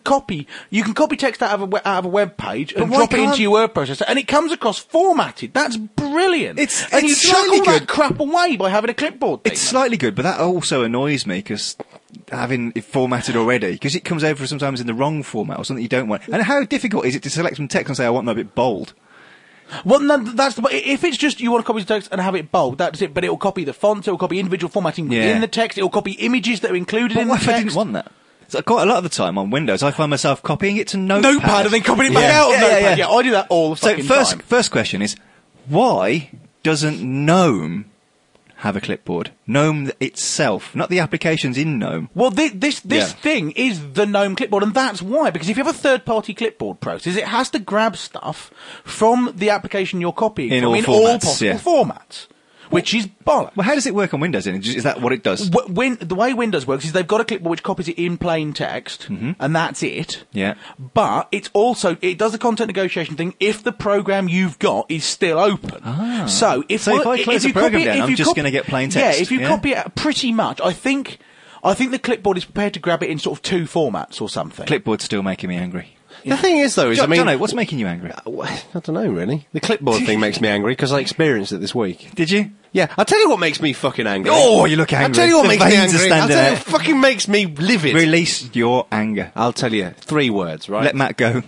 you can copy text out of a web page and why drop it into can't- your word processor, and it comes across formatted. That's brilliant. It's you chuck slightly all that good. crap away by having a clipboard thing. It's slightly good, but that also annoys me because having it formatted already, because it comes over sometimes in the wrong format or something you don't want. And how difficult is it to select some text and say, I want them a bit bold? Well, no, if it's just you want to copy the text and have it bold, that's it. But it will copy the fonts, it will copy individual formatting within the text, it will copy images that are included But in what the if I text. didn't want that? So quite a lot of the time on Windows, I find myself copying it to Notepad. And then copying it back out of Notepad. Yeah, I do that all the So fucking time. first question is, why doesn't GNOME have a clipboard? GNOME itself, not the applications in GNOME. Well, this thing is the GNOME clipboard, and that's why. Because if you have a third-party clipboard process, it has to grab stuff from the application you're copying In from all in formats, all possible formats, which is bollocks. Well, how does it work on Windows then? Is that what it does? The way Windows works is they've got a clipboard which copies it in plain text, and that's it. Yeah. But it does the content negotiation thing if the program you've got is still open. So if I close the program down, I'm just going to get plain text. Yeah, if you copy it pretty much, I think the clipboard is prepared to grab it in sort of 2 formats or something. Clipboard's still making me angry. The thing is, though, is Jono, what's making you angry? I don't know, really. The clipboard thing makes me angry because I experienced it this week. Did you? Yeah, I'll tell you what makes me fucking angry. Oh, you look angry. I'll tell you what The makes me veins are angry. I'll standing tell you out. what fucking makes me livid. Release your anger. I'll tell you 3 words, right? Let Matt go.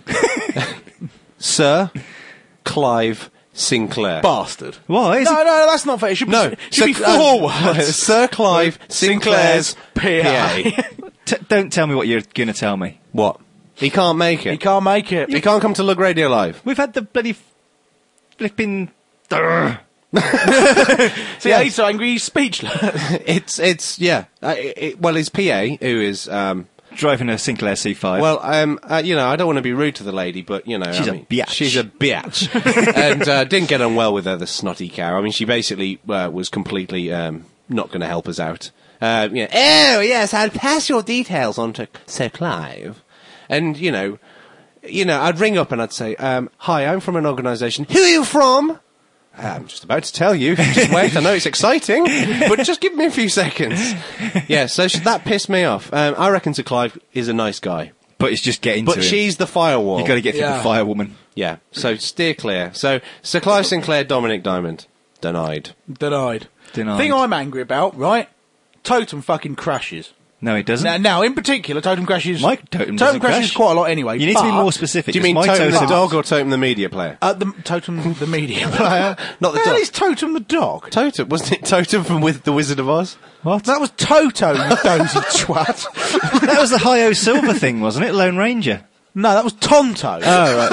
Sir Clive Sinclair. Bastard. Why? No, that's not fair. It should be 4 words. Sir Clive Sinclair's PA. Don't tell me what you're going to tell me. What? He can't make it. He can't make it. He can't come to Lug Radio Live. We've had the bloody flipping... See, he's so angry, he's speechless. Well, his PA, who is, driving a Sinclair C5. well, I don't want to be rude to the lady, but, She's a biatch. She's a biatch. And didn't get on well with her, the snotty cow. I mean, she basically was completely not going to help us out. Oh, yes, I'll pass your details on to Sir Clive. And, I'd ring up and I'd say, hi, I'm from an organisation. Who are you from? I'm just about to tell you. Just wait, I know it's exciting, but just give me a few seconds. Yeah, so that pissed me off. I reckon Sir Clive is a nice guy. but it's just getting to But him. she's the firewall. You've got to get through the firewoman. Yeah, so steer clear. So Sir Clive Sinclair, Dominic Diamond, denied. Denied. Thing I'm angry about, right? Totem fucking crashes. No, it doesn't. Now, in particular, Totem crashes. My Totem doesn't crashes crash. quite a lot anyway. You need to be more specific. Do you mean My Totem the dog or Totem the media player? The Totem the media player? Not the Hell dog. is Totem the dog? Totem, wasn't it Totem from with the Wizard of Oz? What? That was Toto, you dozy twat. That was the Hi-O Silver thing, wasn't it? Lone Ranger. No, that was Tonto. Oh, right.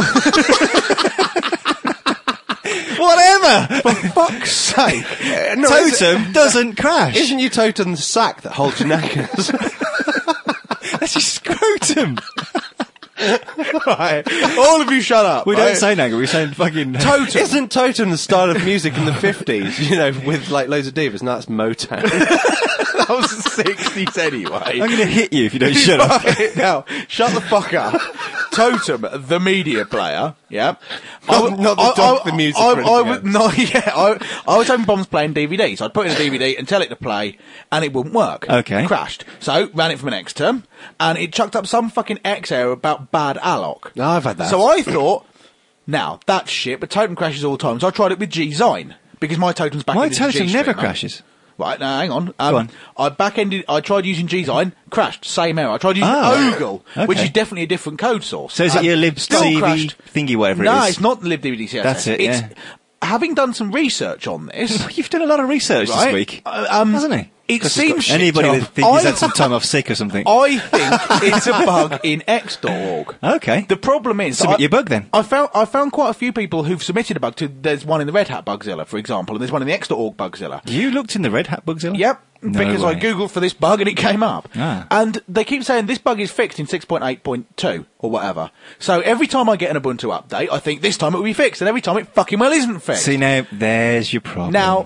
Whatever! For fuck's sake. Totem doesn't crash. Isn't your Totem the sack that holds your knackers? That's your scrotum. Right. All of you shut up. We right? don't say nagger, we say fucking... Totem. Isn't Totem the style of music in the 50s, with like loads of divas? No, that's Motown. That was the 60s anyway. I'm going to hit you if you don't shut up. Now, shut the fuck up. Totem, the media player, yeah. Not the dog, the music. I was having bombs playing DVDs. I'd put in a DVD and tell it to play, and it wouldn't work. Okay. Crashed. So, ran it from an Xterm, and it chucked up some fucking X error about bad alloc. No, I've had that. So I thought, now, that's shit, but Totem crashes all the time. So I tried it with G-Zine, because my Totem's back My into Totem G-Stream, never mate. crashes. Right, now hang on. Go on. I tried using Gzine, crashed, same error. I tried using Ogle, which is definitely a different code source. So is it your Still libcv crashed. thingy, whatever No, it is? it's not the libdvd CSS. That's it, It's, yeah. having done some research on this, You've done a lot of research right, this week, hasn't hasn't he? It seems Anybody that thinks he's had some time off sick or something. I think it's a bug in X.org. Okay. The problem is, Submit your bug then. I found quite a few people who've submitted a bug to. There's one in the Red Hat Bugzilla, for example, and there's one in the X.org Bugzilla. You looked in the Red Hat Bugzilla? Yep. No Because I way. googled for this bug and it came up. Ah. And they keep saying this bug is fixed in 6.8.2 or whatever. So every time I get an Ubuntu update, I think this time it will be fixed, and every time it fucking well isn't fixed. See, now, there's your problem. Now,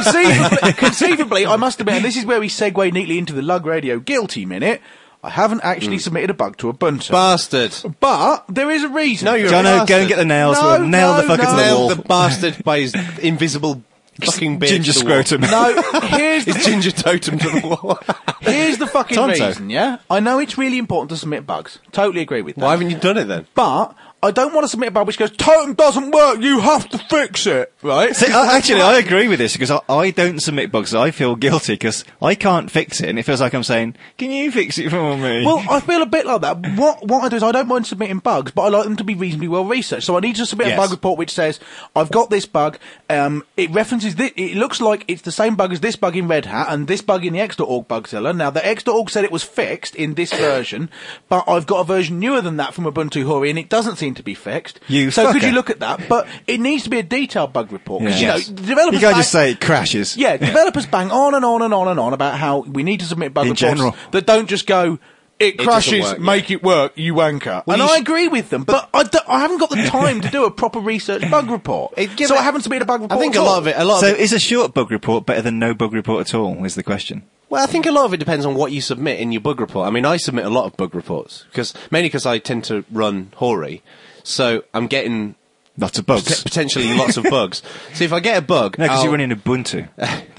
conceivably, I must admit, and this is where we segue neatly into the Lug Radio Guilty Minute, I haven't actually submitted a bug to Ubuntu. Bastard. But there is a reason. No, you're a Jono, bastard. go and get the nails. No, nail the fucker to the Nailed wall. the bastard by his invisible fucking beard. Ginger to the wall. scrotum. No, here's His the, ginger totem to the wall. here's the fucking Tonto. reason, yeah? I know it's really important to submit bugs. Totally agree with that. Why haven't you done it then? But I don't want to submit a bug which goes, Totem doesn't work, you have to fix it, right? See, actually, I agree with this because I don't submit bugs. I feel guilty because I can't fix it, and it feels like I'm saying, "Can you fix it for me?" Well, I feel a bit like that. What I do is I don't mind submitting bugs, but I like them to be reasonably well researched. So I need to submit a Yes. bug report which says, I've got this bug, it references this, it looks like it's the same bug as this bug in Red Hat and this bug in the X.org Bugzilla. Now, the X.org said it was fixed in this version, but I've got a version newer than that from Ubuntu Hori and it doesn't seem to be fixed. You so could fucker. you look at that? But it needs to be a detailed bug report. Because, Yeah. you know, developers... you can't just say it crashes. Yeah, developers bang on and on and on and on about how we need to submit bug In reports general. that don't just go, it crashes, doesn't work, make it work, you wanker. Well, and you I agree with them, but I haven't got the time to do a proper research bug report. So I haven't submitted a bug report I think at a lot all. of it. So is a short bug report better than no bug report at all? Is the question. Well, I think a lot of it depends on what you submit in your bug report. I mean, I submit a lot of bug reports mainly because I tend to run Hori, so I'm getting Lots of bugs. potentially lots of bugs. So if I get a bug, No, because I'll- you're running Ubuntu.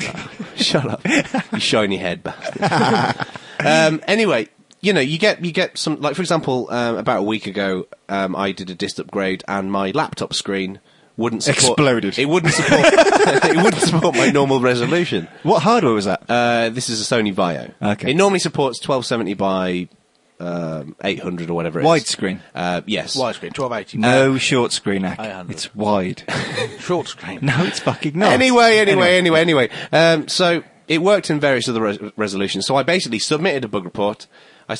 Shut up, you shiny head bastard. Anyway, you know, you get some, like for example, about a week ago, I did a dist upgrade and my laptop screen wouldn't support. Exploded. It wouldn't support. It wouldn't support my normal resolution. What hardware was that? This is a Sony Vaio. Okay. It normally supports 1270 by 800 or whatever it is. Widescreen. Yes. Widescreen, 1280. No short screen, Ak. 800. It's wide. Short screen. No, it's fucking not. Anyway. So it worked in various other resolutions. So I basically submitted a bug report.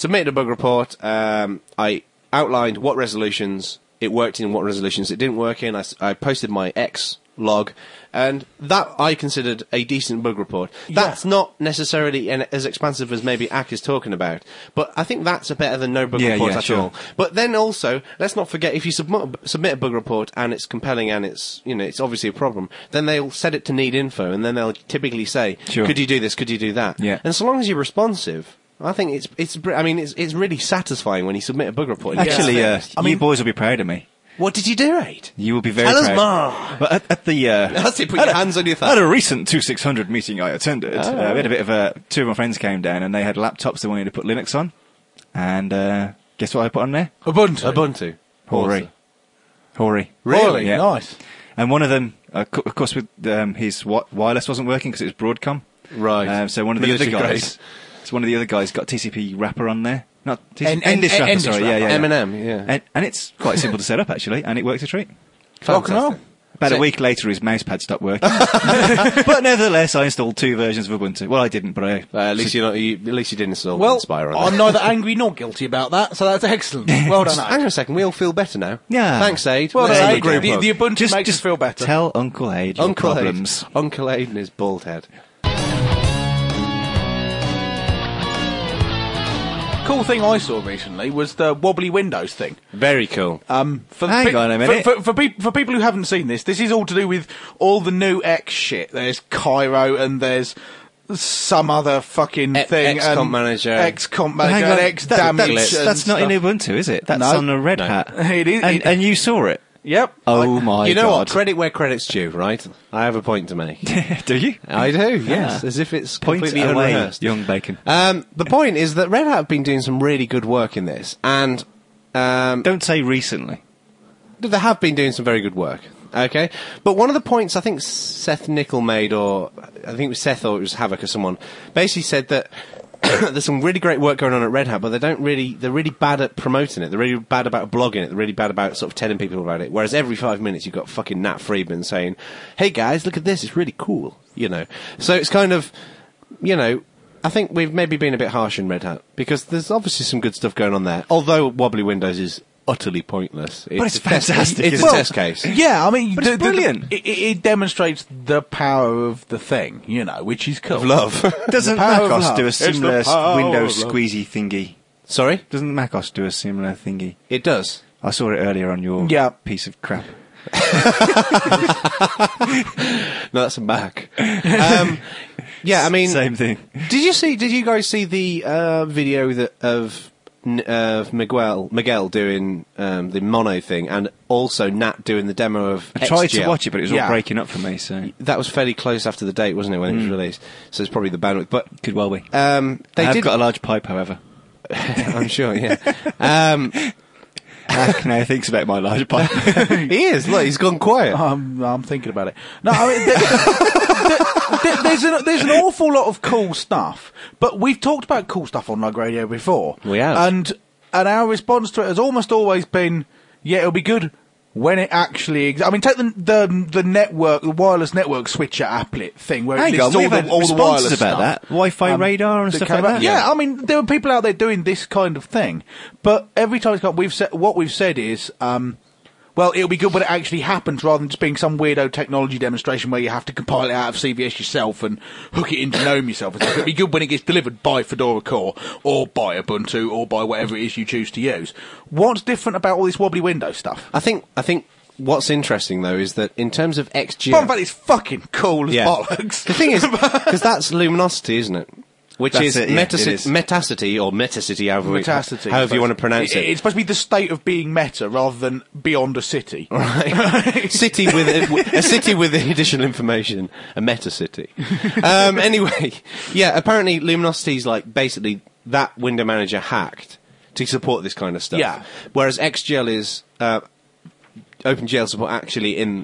I outlined what resolutions it worked in, what resolutions it didn't work in. I posted my X log, and that I considered a decent bug report. That's not necessarily as expansive as maybe Ak is talking about, but I think that's better than no bug report at sure. all. But then also, let's not forget, if you submit a bug report and it's compelling and it's, you know, it's obviously a problem, then they'll set it to need info, and then they'll typically say, Sure. could you do this, could you do that? Yeah. And so long as you're responsive, I think it's really satisfying when you submit a bug report. Actually, I you mean- boys will be proud of me. What did you do, Aid? You will be very Tell us proud. more. But at the That's it, put your hands on your thigh. At a recent 2600 meeting I attended, we had a bit of a... Two of my friends came down and they had laptops they wanted to put Linux on. And guess what I put on there? Ubuntu. Hori. Hori. Really? Yeah. Nice. And one of them, of course, with his wireless wasn't working because it was Broadcom. Right. So one of the Which other is guys... great. So one of the other guys got TCP wrapper on there. Not TCP, En- Endish wrapper, Endish sorry. wrapper. Yeah. M&M, yeah. And it's quite simple to set up, actually, and it worked a treat. Rock and roll. About So- a week later, his mousepad stopped working. But nevertheless, I installed 2 versions of Ubuntu. Well, I didn't, but I... At least you didn't install Well, Inspire on I'm that. neither angry nor guilty about that, so that's excellent. Well done, Hang Aid. on a second, we all feel better now. Yeah. Thanks, Aid. Well Let's done, have a Aid. group The hug. Ubuntu makes us feel better. Tell Uncle Aid your Uncle problems. Aid. Uncle Aid and his bald head. Cool thing I saw recently was the wobbly windows thing. Very cool. For Hang on a minute. For people who haven't seen this is all to do with all the new X shit. There's Cairo and there's some other fucking thing. XComp and Manager. XComp Hang Manager, on, and X Damage. that's not in Ubuntu, is it? That's No. on a Red No. Hat. It is. And you saw it? Yep. Oh my you know God. what? Credit where credit's due, right? I have a point to make. Do you? I do, yes. As if it's Point completely away, unrehearsed. young bacon. The point is that Red Hat have been doing some really good work in this, and Don't say recently. they have been doing some very good work. Okay, but one of the points I think Seth Nickel made, or I think it was Seth or it was Havoc or someone, basically said that there's some really great work going on at Red Hat, but they're really bad at promoting it. They're really bad about blogging it. They're really bad about sort of telling people about it. Whereas every 5 minutes you've got fucking Nat Friedman saying, "Hey guys, look at this. It's really cool." You know. So it's kind of, you know, I think we've maybe been a bit harsh in Red Hat because there's obviously some good stuff going on there. Although Wobbly Windows is utterly pointless. It's fantastic. It's a test case. Yeah, I mean, But it's brilliant. It demonstrates the power of the thing, you know, which is cool. Of love. Doesn't The power of MacOS love. do a It's the similar power Windows of love. squeezy thingy? Sorry? Doesn't MacOS do a similar thingy? It does. I saw it earlier on your Yeah. piece of crap. No, that's a Mac. Yeah, I mean, Same thing. Did you guys see the video of Miguel doing the mono thing, and also Nat doing the demo of I tried to XGL? watch it, but it was Yeah. all breaking up for me, so That was fairly close after the date, wasn't it, when it was released? So it's probably the bandwidth. But could well be. they I have did. got a large pipe, however. I'm sure, yeah. Now thinks about my large pipe. He is. Look, he's gone quiet. I'm thinking about it. No, I mean, there's an awful lot of cool stuff, but we've talked about cool stuff on Lug Radio before. We have. And our response to it has almost always been, yeah, it'll be good when it actually... I mean, take the network, the wireless network switcher applet thing, where it Hang on, lists we've had all the responses wireless about stuff. that. Wi-Fi radar and that stuff came like out. that. Yeah, I mean, there were people out there doing this kind of thing, but every time it's come, what we've said is, well, it'll be good when it actually happens, rather than just being some weirdo technology demonstration where you have to compile it out of CVS yourself and hook it into GNOME yourself. It'll be good when it gets delivered by Fedora Core or by Ubuntu or by whatever it is you choose to use. What's different about all this wobbly window stuff? I think what's interesting though is that in terms of XGL, Fun fact, it's fucking cool as Yeah. bollocks. the thing is, because that's Luminosity, isn't it? Which That's is it, yeah, it is. Metacity or Metacity, Metacity. however you want to pronounce it. It's supposed to be the state of being meta rather than beyond a city. Right. City with a city with additional information, a meta city. Anyway, yeah. Apparently, Luminosity's like basically that window manager hacked to support this kind of stuff. Yeah. Whereas XGL is OpenGL support actually in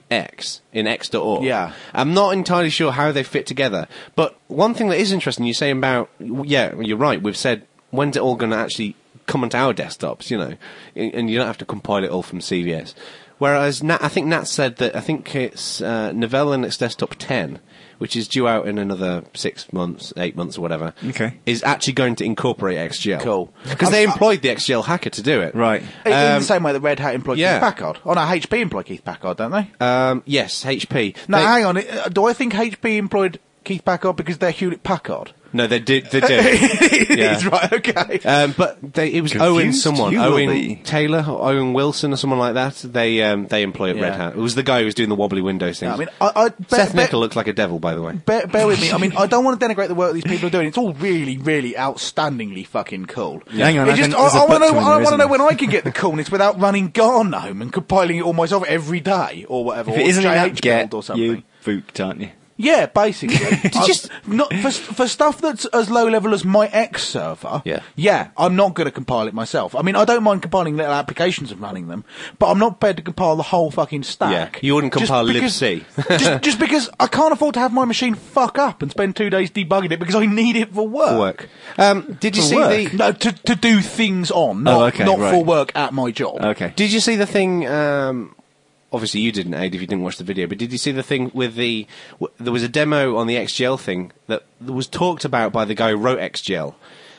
x.org. Yeah. I'm not entirely sure how they fit together, but one thing that is interesting, you're saying about, yeah, you're right. We've said when's it all going to actually come onto our desktops, you know, and you don't have to compile it all from CVS. Whereas I think Nat said that I think it's Novell Linux Desktop 10, which is due out in another 6 months, 8 months, or whatever. Okay. Is actually going to incorporate XGL. Cool. Because they employed the XGL hacker to do it. Right. In the same way that Red Hat employed yeah. Keith Packard. Oh no, HP employed Keith Packard, don't they? Yes, HP. No, They- hang on. Do I think HP employed Keith Packard because they're Hewlett Packard? No, they did. They did. It Yeah. is, right, okay. But it was Confused? Owen someone, You will Owen be. Taylor, or Owen Wilson, or someone like that. They employ at Red Yeah. Hat. It was the guy who was doing the wobbly Windows thing. I mean, Seth Nickel looks like a devil, by the way. bear with me. I mean, I don't want to denigrate the work these people are doing. It's all really, really outstandingly fucking cool. Hang on, It's just, there's a I want but to know. to in there, I want to isn't know there? when I can get the coolness without running GNOME and compiling it all myself every day or whatever. If or it isn't JH enough, get build or something. you booked, aren't you? Yeah, basically. Not for stuff that's as low level as my X server. Yeah. I'm not going to compile it myself. I mean, I don't mind compiling little applications and running them, but I'm not prepared to compile the whole fucking stack. Yeah, you wouldn't Just compile because- libc. just because I can't afford to have my machine fuck up and spend 2 days debugging it because I need it for work. Did you For see work. the? No, to do things on, not, okay, not right. for work at my job. Okay. Did you see the thing? Obviously, you didn't, Aid, if you didn't watch the video. But did you see the thing with there was a demo on the XGL thing that was talked about by the guy who wrote XGL.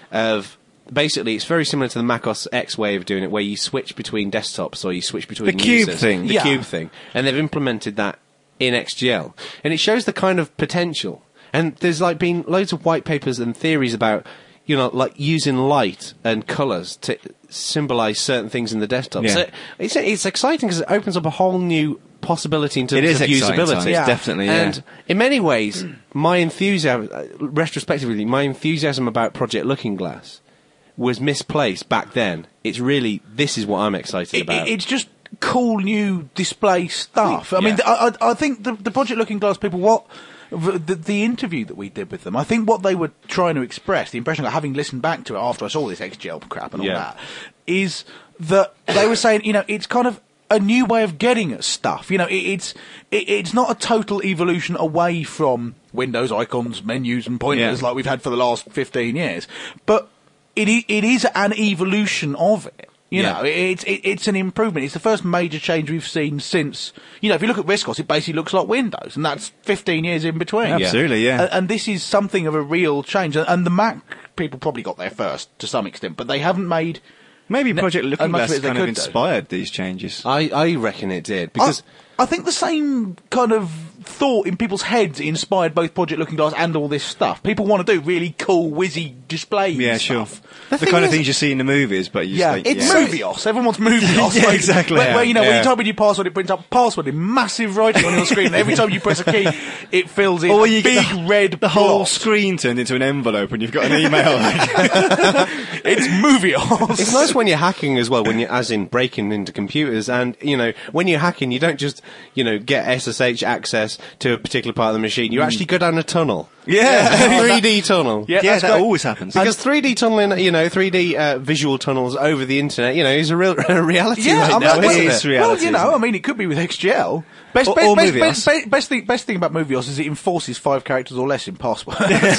Of basically, it's very similar to the macOS X way of doing it, where you switch between desktops or you switch between The cube users. thing. The Yeah. cube thing, and they've implemented that in XGL, and it shows the kind of potential. And there's like been loads of white papers and theories about, you know, like using light and colours to symbolise certain things in the desktop. Yeah. So it's exciting because it opens up a whole new possibility in terms It is of exciting, usability. Simon. It's definitely, yeah. And in many ways, my enthusiasm, retrospectively, my enthusiasm about Project Looking Glass was misplaced back then. It's really, this is what I'm excited about. It's just cool new display stuff. I mean, Yeah. I think the Project Looking Glass people, the interview that we did with them, I think what they were trying to express, the impression I got having listened back to it after I saw this XGL crap and all Yeah. that, is that they were saying, you know, it's kind of a new way of getting at stuff. You know, it's not a total evolution away from Windows icons, menus, and pointers like we've had for the last 15 years, but it is an evolution of it. You know, it's an improvement. It's the first major change we've seen since, you know, if you look at RISC-OS, it basically looks like Windows, and that's 15 years in between. Absolutely, yeah. And this is something of a real change. And the Mac people probably got there first to some extent, but they haven't made... Maybe Project Looking as much of Glass it as they kind of could do. inspired these changes. I reckon it did, because... I think the same kind of thought in people's heads inspired both Project Looking Glass and all this stuff. People want to do really cool, whizzy displays. Yeah, and sure. stuff. The kind of things you see in the movies, but you just think, it's Movios. Everyone wants Movios. Yeah, exactly. Where, you know, when you type in your password, it prints up password in massive writing on your screen. And every time you press a key, it fills in or a you big get red the whole blot. screen turned into an envelope and you've got an email. It's Movios. It's nice when you're hacking as well, when you're, as in breaking into computers, and, you know, when you're hacking, you don't just, you know, get SSH access to a particular part of the machine. You actually go down a tunnel. Yeah. 3D tunnel. Yeah, Yeah, that's that great. always happens. Because 3D tunneling, you know, 3D visual tunnels over the internet, you know, is a real reality Yeah, right I now, mean, isn't it it? is reality. Well, you know, isn't it? I mean, it could be with XGL. Best thing about Movios is it enforces 5 characters or less in passwords.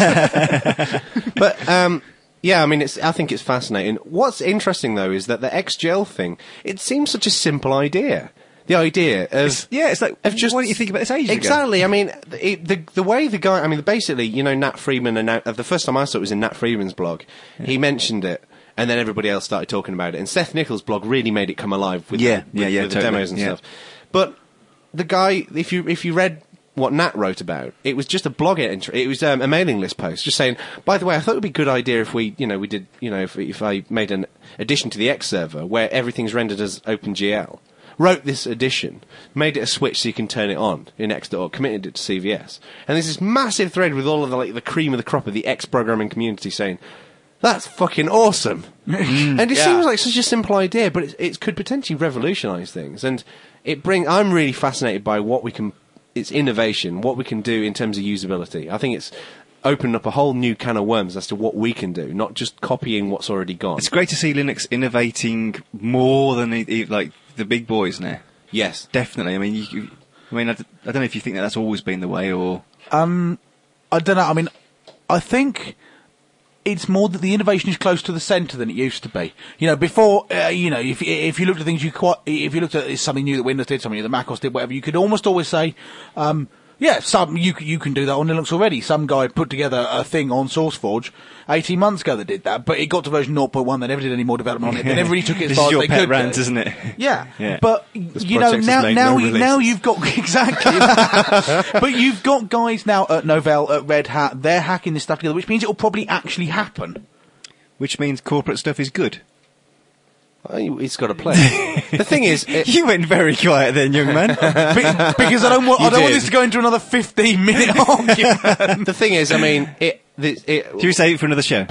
But yeah, I mean, I think it's fascinating. What's interesting though is that the XGL thing, it seems such a simple idea. The idea of it's like, of just why didn't you think about this ages ago? exactly. I mean, the way the guy, I mean, basically, you know, Nat Freedman and the first time I saw it was in Nat Freedman's blog. He mentioned it, and then everybody else started talking about it. And Seth Nichols' blog really made it come alive with with totally. the demos and Yeah. stuff. But the guy, if you read what Nat wrote about, it was just a blog entry. It was a mailing list post, just saying, by the way, I thought it would be a good idea if we did, if I made an addition to the X server where everything's rendered as OpenGL. Wrote this addition, made it a switch so you can turn it on in X.org, committed it to CVS. And there's this massive thread with all of the cream of the crop of the X programming community saying, that's fucking awesome. And it seems like such a simple idea, but it could potentially revolutionise things. And I'm really fascinated by it's innovation, what we can do in terms of usability. I think it's opened up a whole new can of worms as to what we can do, not just copying what's already gone. It's great to see Linux innovating more than like the big boys now. Yes. Definitely. I mean, I don't know if you think that's always been the way, or I don't know. I mean, I think it's more that the innovation is close to the centre than it used to be. You know, before, you know, if you looked at things, if you looked at something new that Windows did, something new that macOS did, whatever, you could almost always say, yeah, you can do that on Linux already. Some guy put together a thing on SourceForge 18 months ago that did that, but it got to version 0.1. They never did any more development on it. They never really took it as this far is as your they pet could. rant, isn't it? Yeah. Yeah. But you know, project has made now no now releases. you've got exactly that. But you've got guys now at Novell, at Red Hat. They're hacking this stuff together, which means it will probably actually happen. Which means corporate stuff is good. It's got to play. The thing is, You went very quiet then, young man. Because I don't want this to go into another 15-minute argument. the thing is, I mean, Should we save it for another show?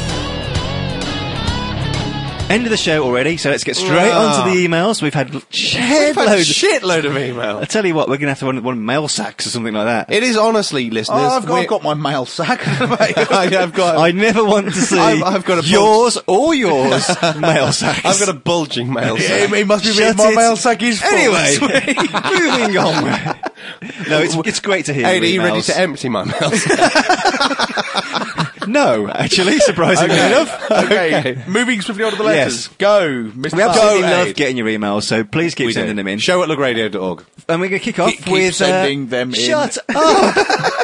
End of the show already, so let's get straight on to the emails. We've had shitload of emails. I tell you what, we're going to have to run one mail sacks or something like that. It is honestly, listeners. I've got my mail sack. I've got. I never want to see I've got a yours or yours mail sacks. I've got a bulging mail sack. It must be Shut my it. mail sack is full. Anyway, moving on. No, it's great to hear. Hey, are your you ready emails. to empty my mail sack? No, actually, surprisingly enough. Okay, moving swiftly on to the letters. Yes. Go, Mr. We absolutely Go. love getting your emails, so please keep sending them in. Show at lugradio.org. And we're going to kick off Keep with sending them in. Shut up.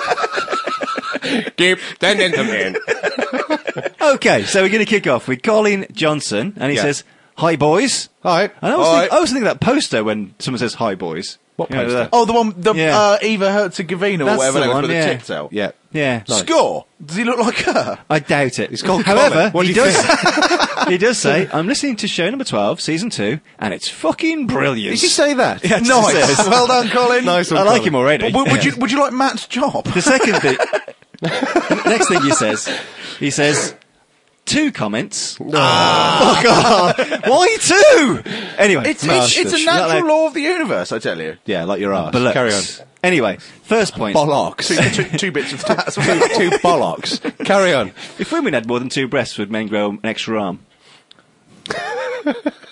Keep sending them in. Okay, so we're going to kick off with Colin Johnson, and he Yeah. says, "Hi boys." Hi. And I was thinking that poster when someone says "Hi boys." What You know, poster? that- Oh, the one, Yeah. Eva Herzegovina or That's whatever the they one, put the yeah. tits out. Yeah. Yeah. Score. Does he look like her? I doubt it. It's called However, Colin. What do he you does. He does say, "I'm listening to show number 12, season 2, and it's fucking brilliant." Did you say that? Yeah, that's Nice. what it says. Well done, Colin. Nice one, I like Colin. him already. Would you like Matt's job? The second thing, the next thing he says, 2 comments. Fuck off. Why 2? Anyway, It's a natural law of the universe, I tell you. Yeah, like your arse. Bollocks. Carry on. Anyway, first point. Bollocks. Two bits of that. two bollocks. Carry on. If women had more than 2 breasts, would men grow an extra arm?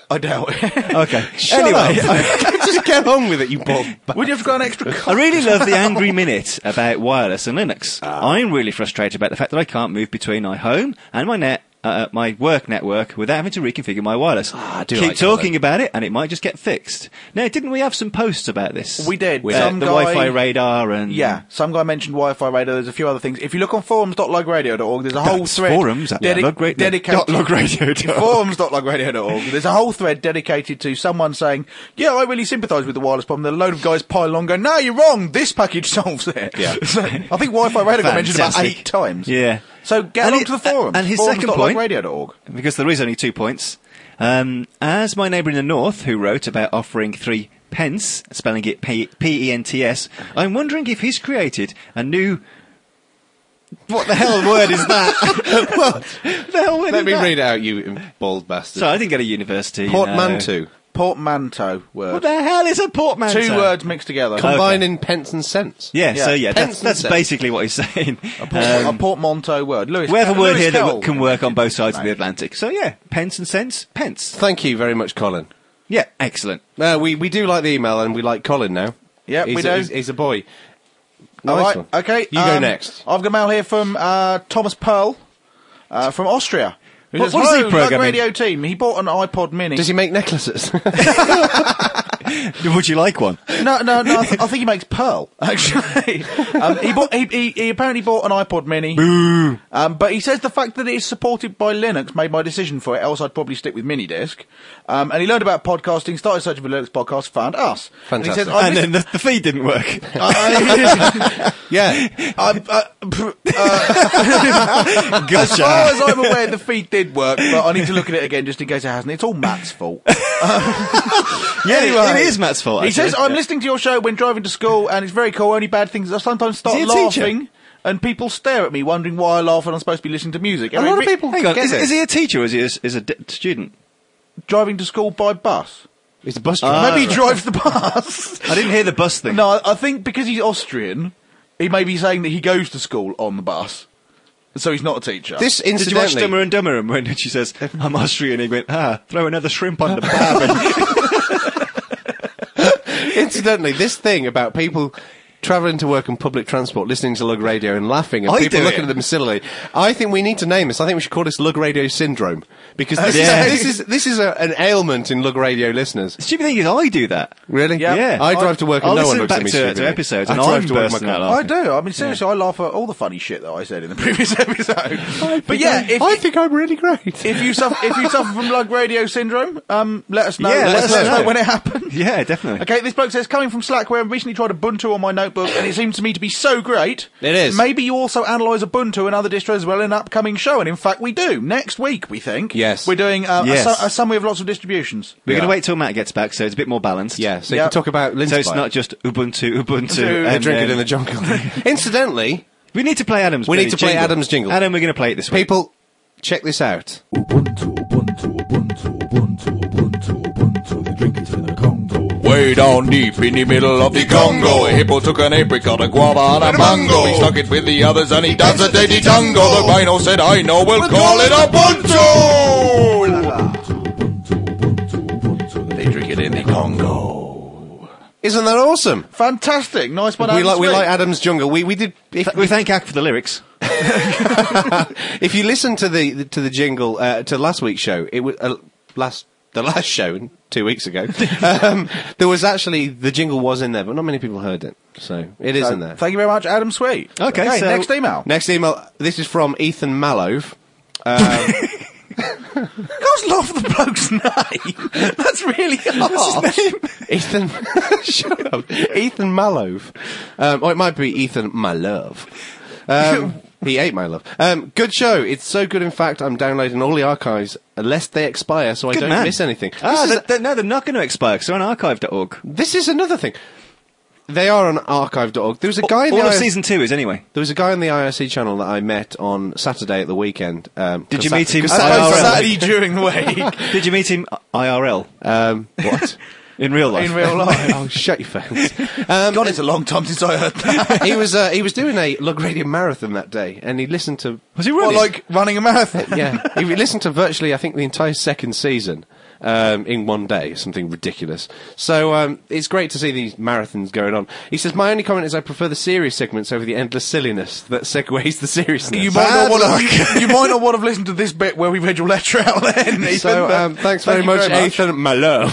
I doubt it. Okay. Anyway, Just get on with it, you bald bastard. Would you have got an extra I really love the angry minute about wireless and Linux. I'm really frustrated about the fact that I can't move between my home and my work network without having to reconfigure my wireless. do Keep like talking about it, and it might just get fixed. Now, didn't we have some posts about this? We did. The Some guy- Wi-Fi radar and Yeah, some guy mentioned Wi-Fi radar. There's a few other things. If you look on forums.lugradio.org, there's a whole That's thread forums at dedicated lugradio.org. forums.lugradio.org. There's a whole thread dedicated to someone saying, "Yeah, I really sympathise with the wireless problem." There are a load of guys piling on, going, "No, you're wrong. This package solves it." Yeah. So, I think Wi-Fi radar got mentioned about Fantastic. 8 times. Yeah. So get along to the forums. And his second point, forums.lugradio.org. because there is only 2 points, as my neighbour in the north, who wrote about offering 3 pence, spelling it P-E-N-T-S, I'm wondering if he's created a new... What the hell word is that? What the hell word Let is me that? read it out, you bald bastard. Sorry, I didn't go to university. Portmanteau. Portmanteau word. What the hell is a portmanteau? 2 words mixed together. Combining pence and cents. Yeah, Yeah. so yeah, Pence that's and basically what he's saying. A portmanteau word. Lewis, We have a word Lewis here that Carroll. can work on both sides of the Atlantic. So yeah, pence and cents, pence. Thank you very much, Colin. Yeah, excellent. We do like the email, and we like Colin now. Yeah, he's we do. He's a boy. All Nice right, one. okay. You go next. I've got a mail here from Thomas Pearl from Austria. Who What- says, what is he "Hello, programming?" Lug Radio team. He bought an iPod Mini. Does he make necklaces? Would you like one? No. I think he makes Pearl. Actually, he apparently bought an iPod Mini. Boo. But he says the fact that it is supported by Linux made my decision for it. Else, I'd probably stick with Minidisc. And he learned about podcasting, started searching for Linux podcasts, found us. Fantastic. And he says, And then the feed didn't work. Yeah. As far as I'm aware, the feed did work, but I need to look at it again just in case it hasn't. It's all Matt's fault. Yeah, Anyway, it is Matt's fault. He actually. says, I'm listening to your show when driving to school, and it's very cool. Only bad things, I sometimes start Is he a teacher? laughing, and people stare at me, wondering why I laugh when I'm supposed to be listening to music. A lot of people Hang on, get is it. he a teacher or is he a student? Driving to school by bus. He's a bus driver. Maybe he drives the bus. I didn't hear the bus thing. No, I think because he's Austrian, he may be saying that he goes to school on the bus. So he's not a teacher. This Did you watch incidentally... Dumber and Dumber? And when she says, I'm Austrian, he went, throw another shrimp on the barbie. Incidentally, this thing about people travelling to work on public transport, listening to Lug Radio and laughing, and I people do looking it. at them silly. I think we need to name this. I think we should call this Lug Radio Syndrome. Because this Yeah. this is an ailment in Lug Radio listeners. The stupid thing is I do that. Really? Yeah. I drive to work and I'll no one listen looks back at me to stupidly. episodes I and drive I'm to work bursting my out car. I laughing. do. I mean, seriously, I laugh at all the funny shit that I said in the previous episode. But yeah, I think I'm really great. if you suffer from lug radio syndrome, let us know. Yeah, let us know when it happens. Yeah, definitely. Okay, this bloke says, coming from Slackware, I recently tried Ubuntu on my notebook, and it seems to me to be so great. It is. Maybe you also analyse Ubuntu and other distros as well in an upcoming show, and in fact we do. Next week, we think. Yes. We're doing Yes. a summary of lots of distributions. We're going Yeah. to wait till Matt gets back, so it's a bit more balanced. Yeah, so you Yeah. can talk about Linspire. So it's not just Ubuntu, and and drink it in the jungle. Incidentally, We need to play Adam's. We need to play Adam's jingle. Adam, we're going to play it this week. people, check this out. Ubuntu, Ubuntu, Ubuntu, Ubuntu, Ubuntu, Ubuntu, they drink it in the Congo. Way down deep in the middle of the Congo, a hippo took an apricot, a guava, and a mango. He stuck it with the others and he danced a dainty tango. The rhino said, I know, we'll call it Ubuntu! They drink it in the Congo. Isn't that awesome? Fantastic. Nice one, We Adam like Sweet. Adam's Jungle. We did. We thank Ak for the lyrics. If you listen to the jingle to last week's show, it was the last show 2 weeks ago. There was actually the jingle was in there, but not many people heard it, so it is in there. Thank you very much, Adam Sweet. Okay, so- next email. Next email. This is from Ethan Malove. Guys, laugh at the bloke's name. That's really hard. Ethan, shut up. Ethan Malove. Or it might be Ethan My Love. He ate my love. Good show. It's so good. In fact, I'm downloading all the archives lest they expire, so I Good don't man. miss anything. No, they're not going to expire because they're on archive.org. This is another thing. They are on archive.org. There was a guy in All the of IRC season 2 is anyway. There was a guy on the IRC channel that I met on Saturday at the weekend. Did you meet him I suppose IRL? Saturday during the week. Did you meet him IRL? What? In real life? In real life. Oh, shut your face. God, it's a long time since I heard that. He was doing a Lug Radio marathon that day, and he listened to Was he Well, running? like running a marathon. he listened to virtually I think the entire second season. in one day, something ridiculous. So it's great to see these marathons going on. He says, my only comment is I prefer the serious segments over the endless silliness that segues the seriousness. You might not want to listen to this bit where we read your letter out then, Ethan. So thanks very much, Ethan, my love.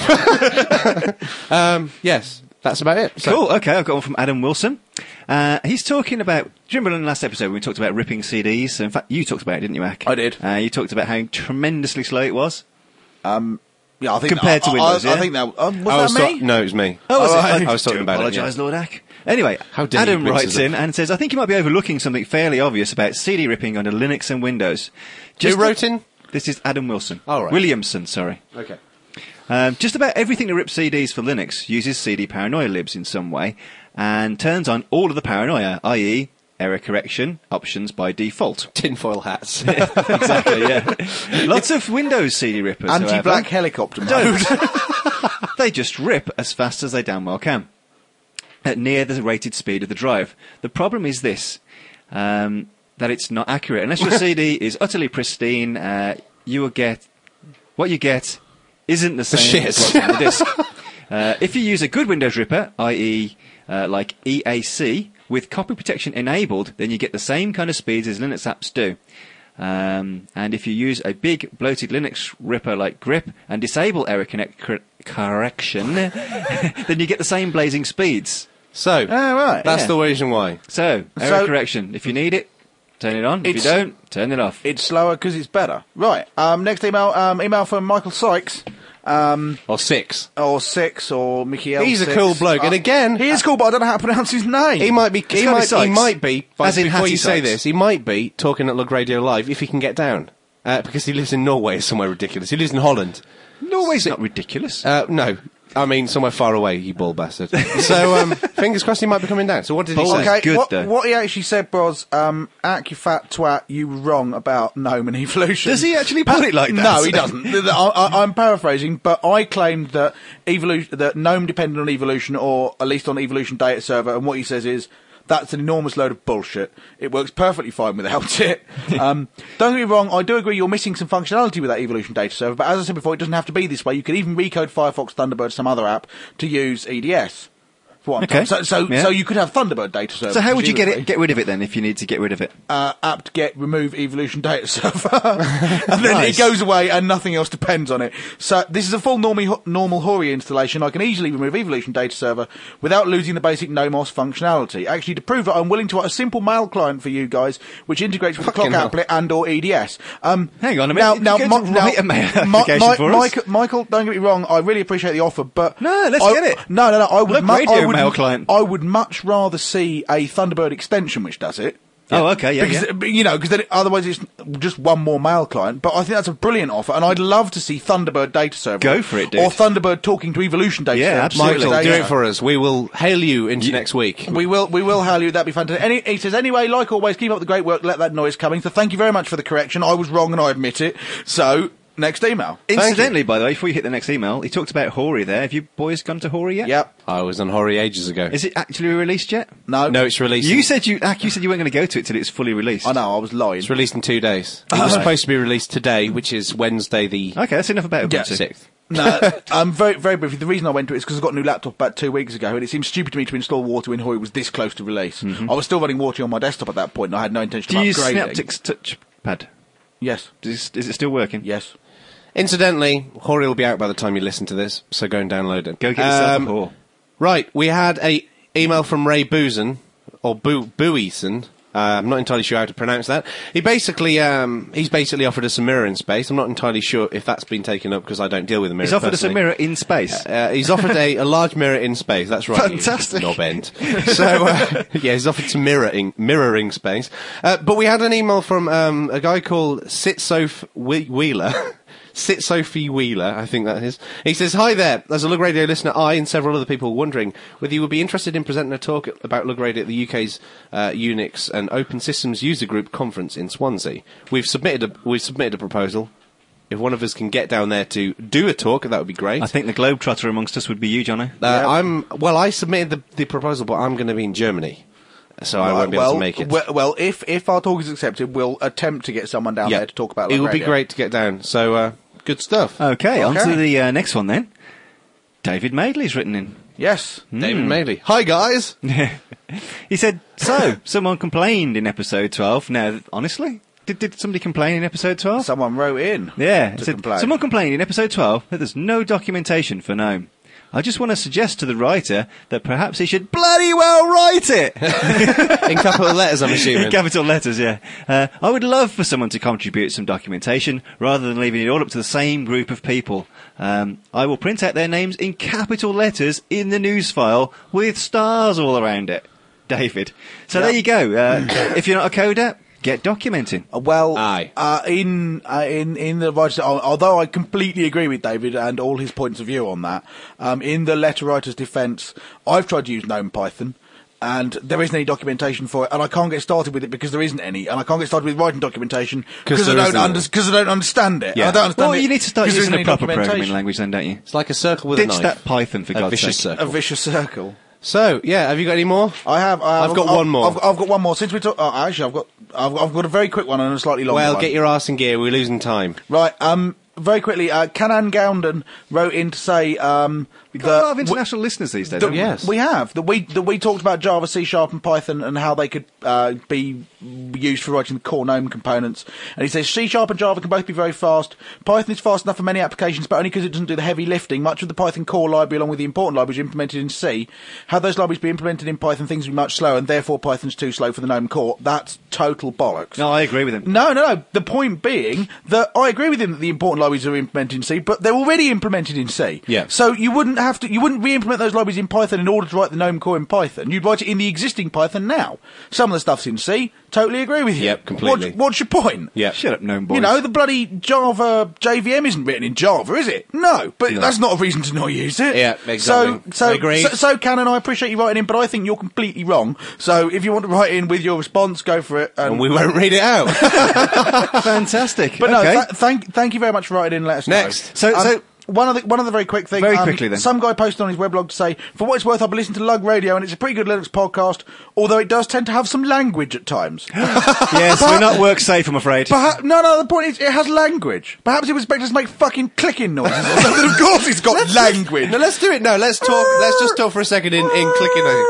Yes, that's about it. So, Cool, okay, I've got one from Adam Wilson. He's talking about, do you remember in the last episode when we talked about ripping CDs? In fact, you talked about it, didn't you, Ak? I did. You talked about how tremendously slow it was. Yeah, I think Compared to Windows, I yeah? think that was that me? No, it was me. Oh, was it? I was talking about it. Apologise, Lord Ak. Anyway, How dare Adam you mix writes us up. in and says, I think you might be overlooking something fairly obvious about CD ripping under Linux and Windows. Who wrote in? This is Adam Wilson. Oh, right. Williamson, sorry. Okay. Just about everything that rips CDs for Linux uses CD paranoia libs in some way and turns on all of the paranoia, i.e. error correction options by default. Tinfoil hats. Exactly, yeah. Lots of Windows CD rippers, Anti-black however, helicopter mode. don't. They just rip as fast as they damn well can, at near the rated speed of the drive. The problem is this, that it's not accurate. Unless your CD is utterly pristine, you will get... What you get isn't the same as what's on the disk. If you use a good Windows ripper, i.e. Like EAC, with copy protection enabled, then you get the same kind of speeds as Linux apps do. And if you use a big bloated Linux ripper like Grip and disable error correction, then you get the same blazing speeds. So, right. that's Yeah. the reason why. So, error correction. If you need it, turn it on. If you don't, turn it off. It's slower because it's better. Right. Next email from Michael Sykes. Or 6. Or Six, or Mickey L. He's a Six. cool bloke, and again... He is cool, but I don't know how to pronounce his name. He might be, gotta be Sykes. but As in before Hattie you say Sykes. this, he might be talking at Lug Radio Live if he can get down. Because he lives in Norway, somewhere ridiculous. He lives in Holland. Norway's not ridiculous. No, I mean somewhere far away, you ball bastard. So, fingers crossed he might be coming down. So what did he say? Okay, Good, what, though. what he actually said was, Ak, you fat twat, you were wrong about GNOME and evolution. Does he actually put it like that? No, he doesn't. I'm paraphrasing, but I claimed that that GNOME depended on evolution, or at least on evolution data server, and what he says is, that's an enormous load of bullshit. It works perfectly fine without it. Don't get me wrong, I do agree you're missing some functionality with that evolution data server, but as I said before, it doesn't have to be this way. You can even recode Firefox, Thunderbird, some other app to use EDS. Okay. So Yeah. you could have Thunderbird data server. So how would you presumably. get rid of it then, if you need to get rid of it? Apt get remove evolution data server, and then Nice. it goes away and nothing else depends on it. So this is a full normal Hori installation. I can easily remove evolution data server without losing the basic NOMOS functionality. Actually, to prove it, I'm willing to write a simple mail client for you guys, which integrates with the clock hell. applet and or EDS. Hang on a minute. Now, You're going to write a mail application for us? Michael, don't get me wrong. I really appreciate the offer, but No, let's get it. No. I would Look, radio mail client. I would much rather see a Thunderbird extension which does it. Oh, okay, yeah, Because, you know, because then otherwise it's just one more mail client. But I think that's a brilliant offer, and I'd love to see Thunderbird data server. Go for it, dude. Or Thunderbird talking to evolution data Yeah, server. absolutely. Michael, do Yeah. it for us. We will hail you into next week. We will hail you. That'd be fantastic. He says, anyway, like always, keep up the great work. Let that noise coming. So thank you very much for the correction. I was wrong and I admit it. So next email. Incidentally, by the way, before you hit the next email, he talked about Hori there. Have you boys gone to Hori yet? Yep. I was on Hori ages ago. Is it actually released yet? No. No, it's released. You said you weren't going to go to it till it's fully released. I know. I was lying. It's released in 2 days. It was supposed to be released today, which is Wednesday the Okay, that's enough about Ubuntu. 6th. No, very, very briefly. The reason I went to it is because I got a new laptop about 2 weeks ago, and it seemed stupid to me to install Water when Hori was this close to release. I was still running Water on my desktop at that point, and I had no intention Do of you use upgrading. Synaptics Touchpad? Yes. Is it still working? Yes. Incidentally, Hori will be out by the time you listen to this, so go and download it. Go get yourself a whore. Right, we had a email from Ray Boozen, or Booeson. I'm not entirely sure how to pronounce that. He's basically offered us a mirror in space. I'm not entirely sure if that's been taken up because I don't deal with a mirror. He's offered us a personally. mirror in space. He's offered a large mirror in space. That's right. Fantastic. Knob end. So, yeah, he's offered some mirroring space. But we had an email from a guy called Sitsoph Wheeler. Sophie Wheeler, I think that is. He says, hi there. As a Lug Radio listener, I and several other people were wondering whether you would be interested in presenting a talk about Lug Radio at the UK's Unix and Open Systems User Group conference in Swansea. We've submitted a proposal. If one of us can get down there to do a talk, that would be great. I think the globetrotter amongst us would be you, Johnny. I submitted the proposal, but I'm going to be in Germany. So I won't be able to make it. Well, if our talk is accepted, we'll attempt to get someone down there to talk about it would Lug be Radio. great to get down. So Good stuff. Okay, on Okay. to the next one then. David Madeley's written in. Yes. David Madeley. Hi, guys. He said, so, someone complained in episode 12. Now, honestly, did somebody complain in episode 12? Someone wrote in. Yeah, it to said, complain. someone complained in episode 12 that there's no documentation for GNOME. I just want to suggest to the writer that perhaps he should bloody well write it! In capital letters, I'm In assuming. capital letters, yeah. I would love for someone to contribute some documentation rather than leaving it all up to the same group of people. I will print out their names in capital letters in the news file with stars all around it. David. So there you go. If you're not a coder, get documenting. Well, Aye. in the writer's, although I completely agree with David and all his points of view on that, in the letter writer's defence, I've tried to use GNOME Python, and there isn't any documentation for it, and I can't get started with it because there isn't any, and I can't get started with writing documentation because I don't understand it. Yeah. I don't understand Well, it you need to start 'cause there using isn't a any proper programming documentation. language then, don't you? It's like a circle with a Ditch knife. that Python, for A God's vicious sake. A circle. vicious circle. So, yeah, have you got any more? I have. I've got one more. I've got one more. Since we talk, actually, I've got a very quick one and a slightly longer Well, one. get your arse in gear. We're losing time. Right, very quickly, Kanan Gounden wrote in to say, We've got a lot of international listeners these days, haven't we? Yes. We have. That we talked about Java, C# and Python and how they could be used for writing the core GNOME components. And he says C# and Java can both be very fast. Python is fast enough for many applications, but only because it doesn't do the heavy lifting. Much of the Python core library, along with the important libraries implemented in C, had those libraries be implemented in Python, things would be much slower, and therefore Python's too slow for the GNOME core. That's total bollocks. No, I agree with him. No. The point being that I agree with him that the important libraries are implemented in C, but they're already implemented in C. Yeah. So you wouldn't re-implement those libraries in Python in order to write the GNOME core in Python. You'd write it in the existing Python now. Some of the stuff's in C. Totally agree with you. Yep, completely. What's your point? Yeah. Shut up, GNOME boys. You know, the bloody Java JVM isn't written in Java, is it? No, but that's not a reason to not use it. Yeah, exactly. So, Agreed. So, Canon, I appreciate you writing in, but I think you're completely wrong. So, if you want to write in with your response, go for it. And we won't read it out. Fantastic. But okay. no, thank you very much for writing in. Let us Next. know. So one of the very quick things. Very quickly then. Some guy posted on his weblog to say, for what it's worth, I've been listening to Lug Radio and it's a pretty good Linux podcast, although it does tend to have some language at times. yes, we're not work safe, I'm afraid. No, the point is, it has language. Perhaps it was expected to make fucking clicking noises or something. Of course it's got language. No, let's do it. No, let's talk. Let's just talk for a second in clicking.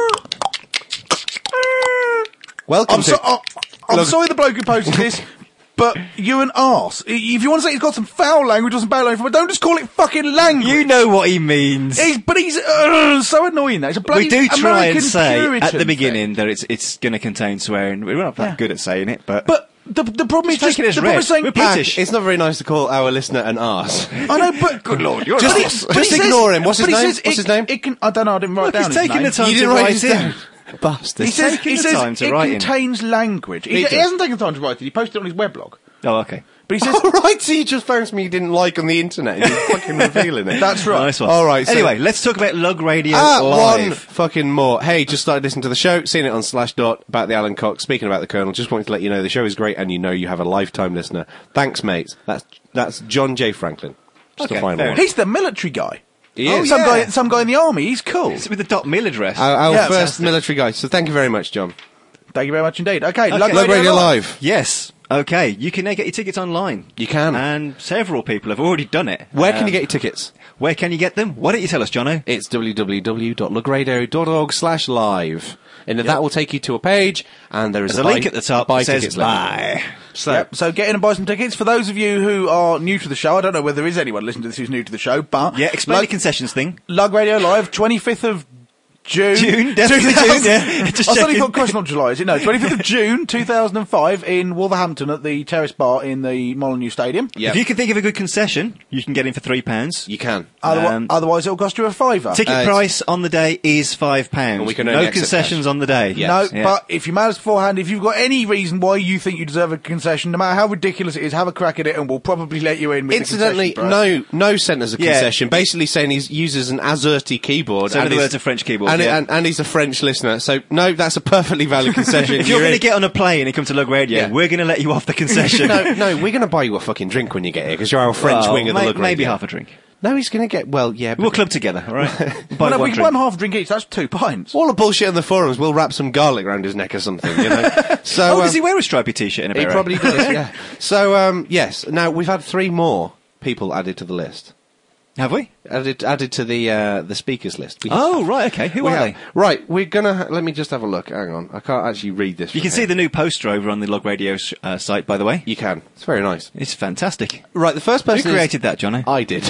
Welcome I'm sorry the bloke who posted this, but you're an arse. If you want to say he's got some foul language or some bad language, but don't just call it fucking language. You know what he means. He's so annoying that. It's a bloody We do try American and say Puritan at the thing. beginning that it's going to contain swearing. We're not that good at saying it, but the problem is Just take it as the problem read. is saying We're British. It's not very nice to call our listener an arse. I know, but good lord, you're Just ignore him. What's his name? What's his name? I don't know. I didn't write Look, down he's his taking name. the time You to didn't write write his in. name. Bastard. He says, taking the time to it write in. contains language. He does. hasn't taken the time to write it. He posted it on his weblog. Oh, okay. But he says, All right, so you just found something you didn't like on the internet and you're fucking revealing it. that's right. Nice one. All right, so- Anyway, let's talk about Lug Radio One Live. fucking more. Hey, just started listening to the show, seen it on Slashdot about the Alan Cox. Speaking about the Colonel, just wanted to let you know the show is great and you know you have a lifetime listener. Thanks, mate. That's John J. Franklin. Just Okay, a final fair one. He's the military guy. He is. Some guy in the army. He's cool. It's with the .mil address. Our Yeah, first military guy. So thank you very much, John. Thank you very much indeed. Okay, Okay. Lug Radio Live. Yes. Okay. You can now get your tickets online. You can. And several people have already done it. Where can you get your tickets? Where can you get them? Why don't you tell us, Jono? It's www.lugradio.org/live. And that will take you to a page, and there is There's a link at the top buy that says tickets link. buy. So get in and buy some tickets. For those of you who are new to the show, I don't know whether there is anyone listening to this who's new to the show, but Yeah, explain the concessions thing. Lug Radio Live, 25th of June. Definitely June, yeah. Just I suddenly checking. thought question not July, is it? No, 25th of June 2005 in Wolverhampton at the Terrace Bar in the Molineux Stadium. Yeah. If you can think of a good concession, you can get in for £3. You can. Otherwise it'll cost you a fiver. Ticket price on the day is £5. And we can only no accept concessions cash. on the day. Yeah. No, Yeah. but if you manage beforehand, if you've got any reason why you think you deserve a concession, no matter how ridiculous it is, have a crack at it and we'll probably let you in with Incidentally, the concession price. no sent us a Yeah. concession. Basically saying he uses an AZERTY keyboard. So in other he's- words, a French keyboard, And, yeah. and he's a French listener. So, no, that's a perfectly valid concession. If you're going to in. get on a plane and come to Lug Radio, Yeah. we're going to let you off the concession. No, we're going to buy you a fucking drink when you get here, because you're our French Well, wing of the Lug maybe Radio. half a drink. No, he's going to get, well, yeah. We'll But club together, all right? Buy Well, no, one we can drink. buy him half a drink each, that's 2 pints. all the bullshit on the forums, we'll wrap some garlic around his neck or something, you know? So, Oh, does he wear a stripy t-shirt and a He beret? probably does, yeah. So, yes. Now, we've had 3 more people added to the list. Have we? Added to the speakers list. Oh, right, okay. Who are they? Right, we're gonna... Let me just have a look. Hang on. I can't actually read this. You can see the new poster over on the Log Radio site, by the way. You can. It's very nice. It's fantastic. Right, the first person... Who created that, Jono? I did.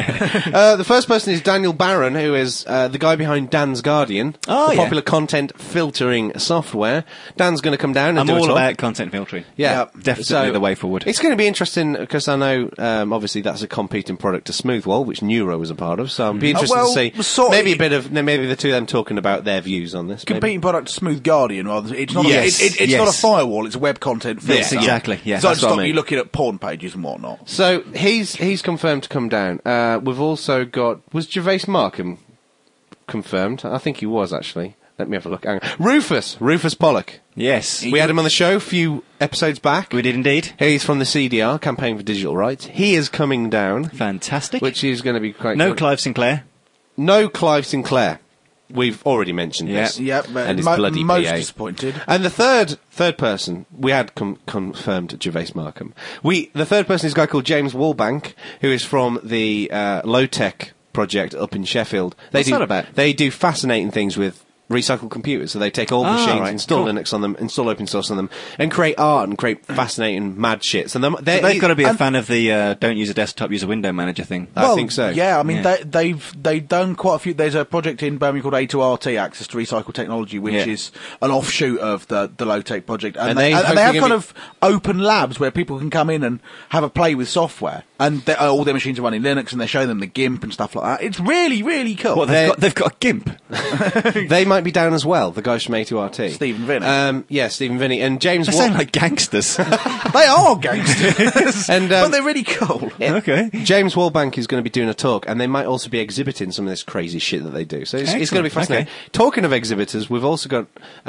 The first person is Daniel Barron, who is the guy behind Dan's Guardian, the popular content filtering software. Dan's going to come down and do I'm a all talk. about content filtering. Yeah. Definitely the way forward. It's going to be interesting because I know, obviously, that's a competing product to Smoothwall, which Neuro was a part of. So I'd be interested to see maybe maybe the two of them talking about their views on this. Competing product to Smooth Guardian, rather. It's not. Yes. It's not a firewall. It's a web content filter. Yes, exactly. Yeah, so that's what I stop mean. you looking at porn pages and whatnot. So he's confirmed to come down. We've also got Gervais Markham confirmed? I think he was actually. Let me have a look. Hang on. Rufus Pollock. Yes. We had him on the show a few episodes back. We did indeed. He's from the CDR, Campaign for Digital Rights. He is coming down. Fantastic. Which is going to be quite No good. Clive Sinclair. No Clive Sinclair. We've already mentioned this. Yeah, but and his bloody most PA. disappointed. And the third person, we had confirmed Gervais Markham. The third person is a guy called James Wallbank, who is from the Low Tech project up in Sheffield. What's that about? They do fascinating things with recycled computers. So they take old machines, right, install cool. Linux on them, install open source on them, and create art and create fascinating mad shit. So they've got to be a fan of the don't use a desktop, use a window manager thing. I think so. Yeah, I mean, Yeah. they've done quite a few. There's a project in Birmingham called A2RT, Access to Recycle Technology, which is an offshoot of the Low Tech project. And they have kind of open labs where people can come in and have a play with software. And all their machines are running Linux, and they're showing them the GIMP and stuff like that. It's really, really cool. What, they've got a GIMP? They might be down as well, the guys from A2RT. Stephen Vinny. Yeah, Stephen Vinny. And James They sound like gangsters. They are gangsters, And, but they're really cool. Okay. James Wallbank is going to be doing a talk, and they might also be exhibiting some of this crazy shit that they do. So it's going to be fascinating. Okay. Talking of exhibitors, we've also got,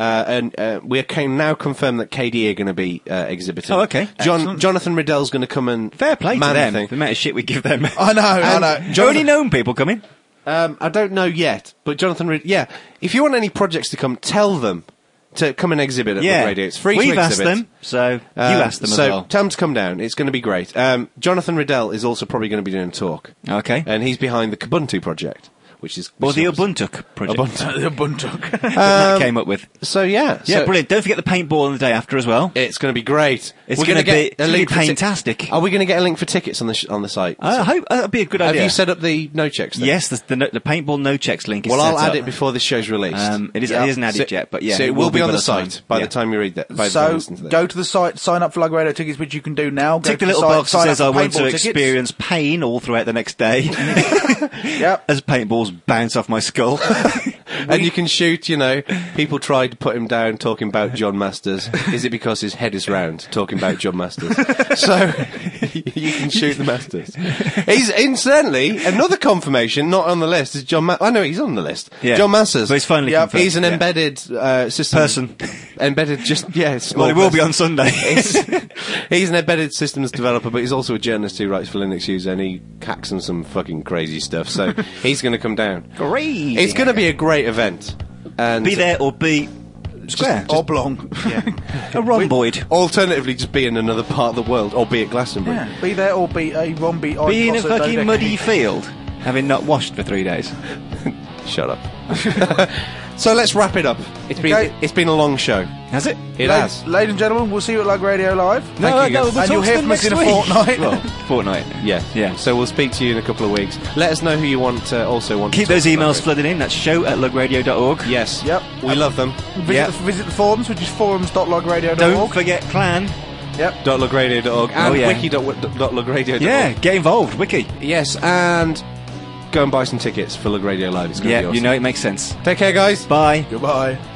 we can now confirm that KDE are going to be exhibiting. Oh, okay. Jonathan Riddell's going to come and Fair play to man them. thing. The amount of shit we give them. I know. Have you already known people coming? I don't know yet, but Jonathan if you want any projects to come, tell them to come and exhibit at the radio. It's free We've to asked exhibit. them, so you asked them as well. So tell them to come down. It's going to be great. Jonathan Riddell is also probably going to be doing a talk. Okay. And he's behind the Kubuntu project, which is... Or the Ubuntu project. Ubuntu. That came up with. So yeah. Yeah, brilliant. Don't forget the paintball on the day after as well. It's going to be great. It's going to be fantastic. Are we going to get a link for tickets on the site? I hope that'd be a good Have idea. you set up the no checks then? Yes, the paintball no checks link is Well, set I'll add up. it before this show's released. It isn't added yet, but yeah. So it will be on by the the time. site by Yeah. the time you read that. By the time So you listen to this. go to the site, sign up for Lug Radio tickets, which you can do now. Tick Go the to little site, box that sign says up I for want to paintball tickets. experience pain all throughout the next day Yep. as paintballs bounce off my skull. And you can shoot, people tried to put him down talking about John Masters. Is it because his head is round talking about John Masters? So, you can shoot the Masters. He's, incidentally, another confirmation, not on the list, is John I know he's on the list. Yeah. John Masters. So he's finally confirmed, He's an yeah. embedded system. Person. Embedded, small Well, it will be person. on Sunday. He's an embedded systems developer, but he's also a journalist who writes for Linux user, and he hacks on some fucking crazy stuff. So he's going to come down. Great. It's going to be a great event. And Be there or be square. Oblong. A rhomboid. alternatively, just be in another part of the world, or be at Glastonbury. Yeah. Be there or be a rhombi. Be in a fucking muddy field, having not washed for 3 days. Shut up. So let's wrap it up. It's been a long show. Has it? It has. Ladies and gentlemen, we'll see you at Lug Radio Live. Thank you, guys. we'll And you'll talk hear to from them us in a next week. fortnight. Well, fortnight. Yeah. So we'll speak to you in a couple of weeks. Let us know who you want. Keep those emails flooding in. That's show@lugradio.org. Yes. Yep. We love them. Visit the forums, which is forums.lugradio.org. Don't forget Clan. Yep. .lugradio.org and yeah. wiki.lugradio.org. Yeah, get involved. Wiki. Yes, and go and buy some tickets for Lug Radio Live. It's going to be awesome. It makes sense. Take care, guys. Bye. Goodbye.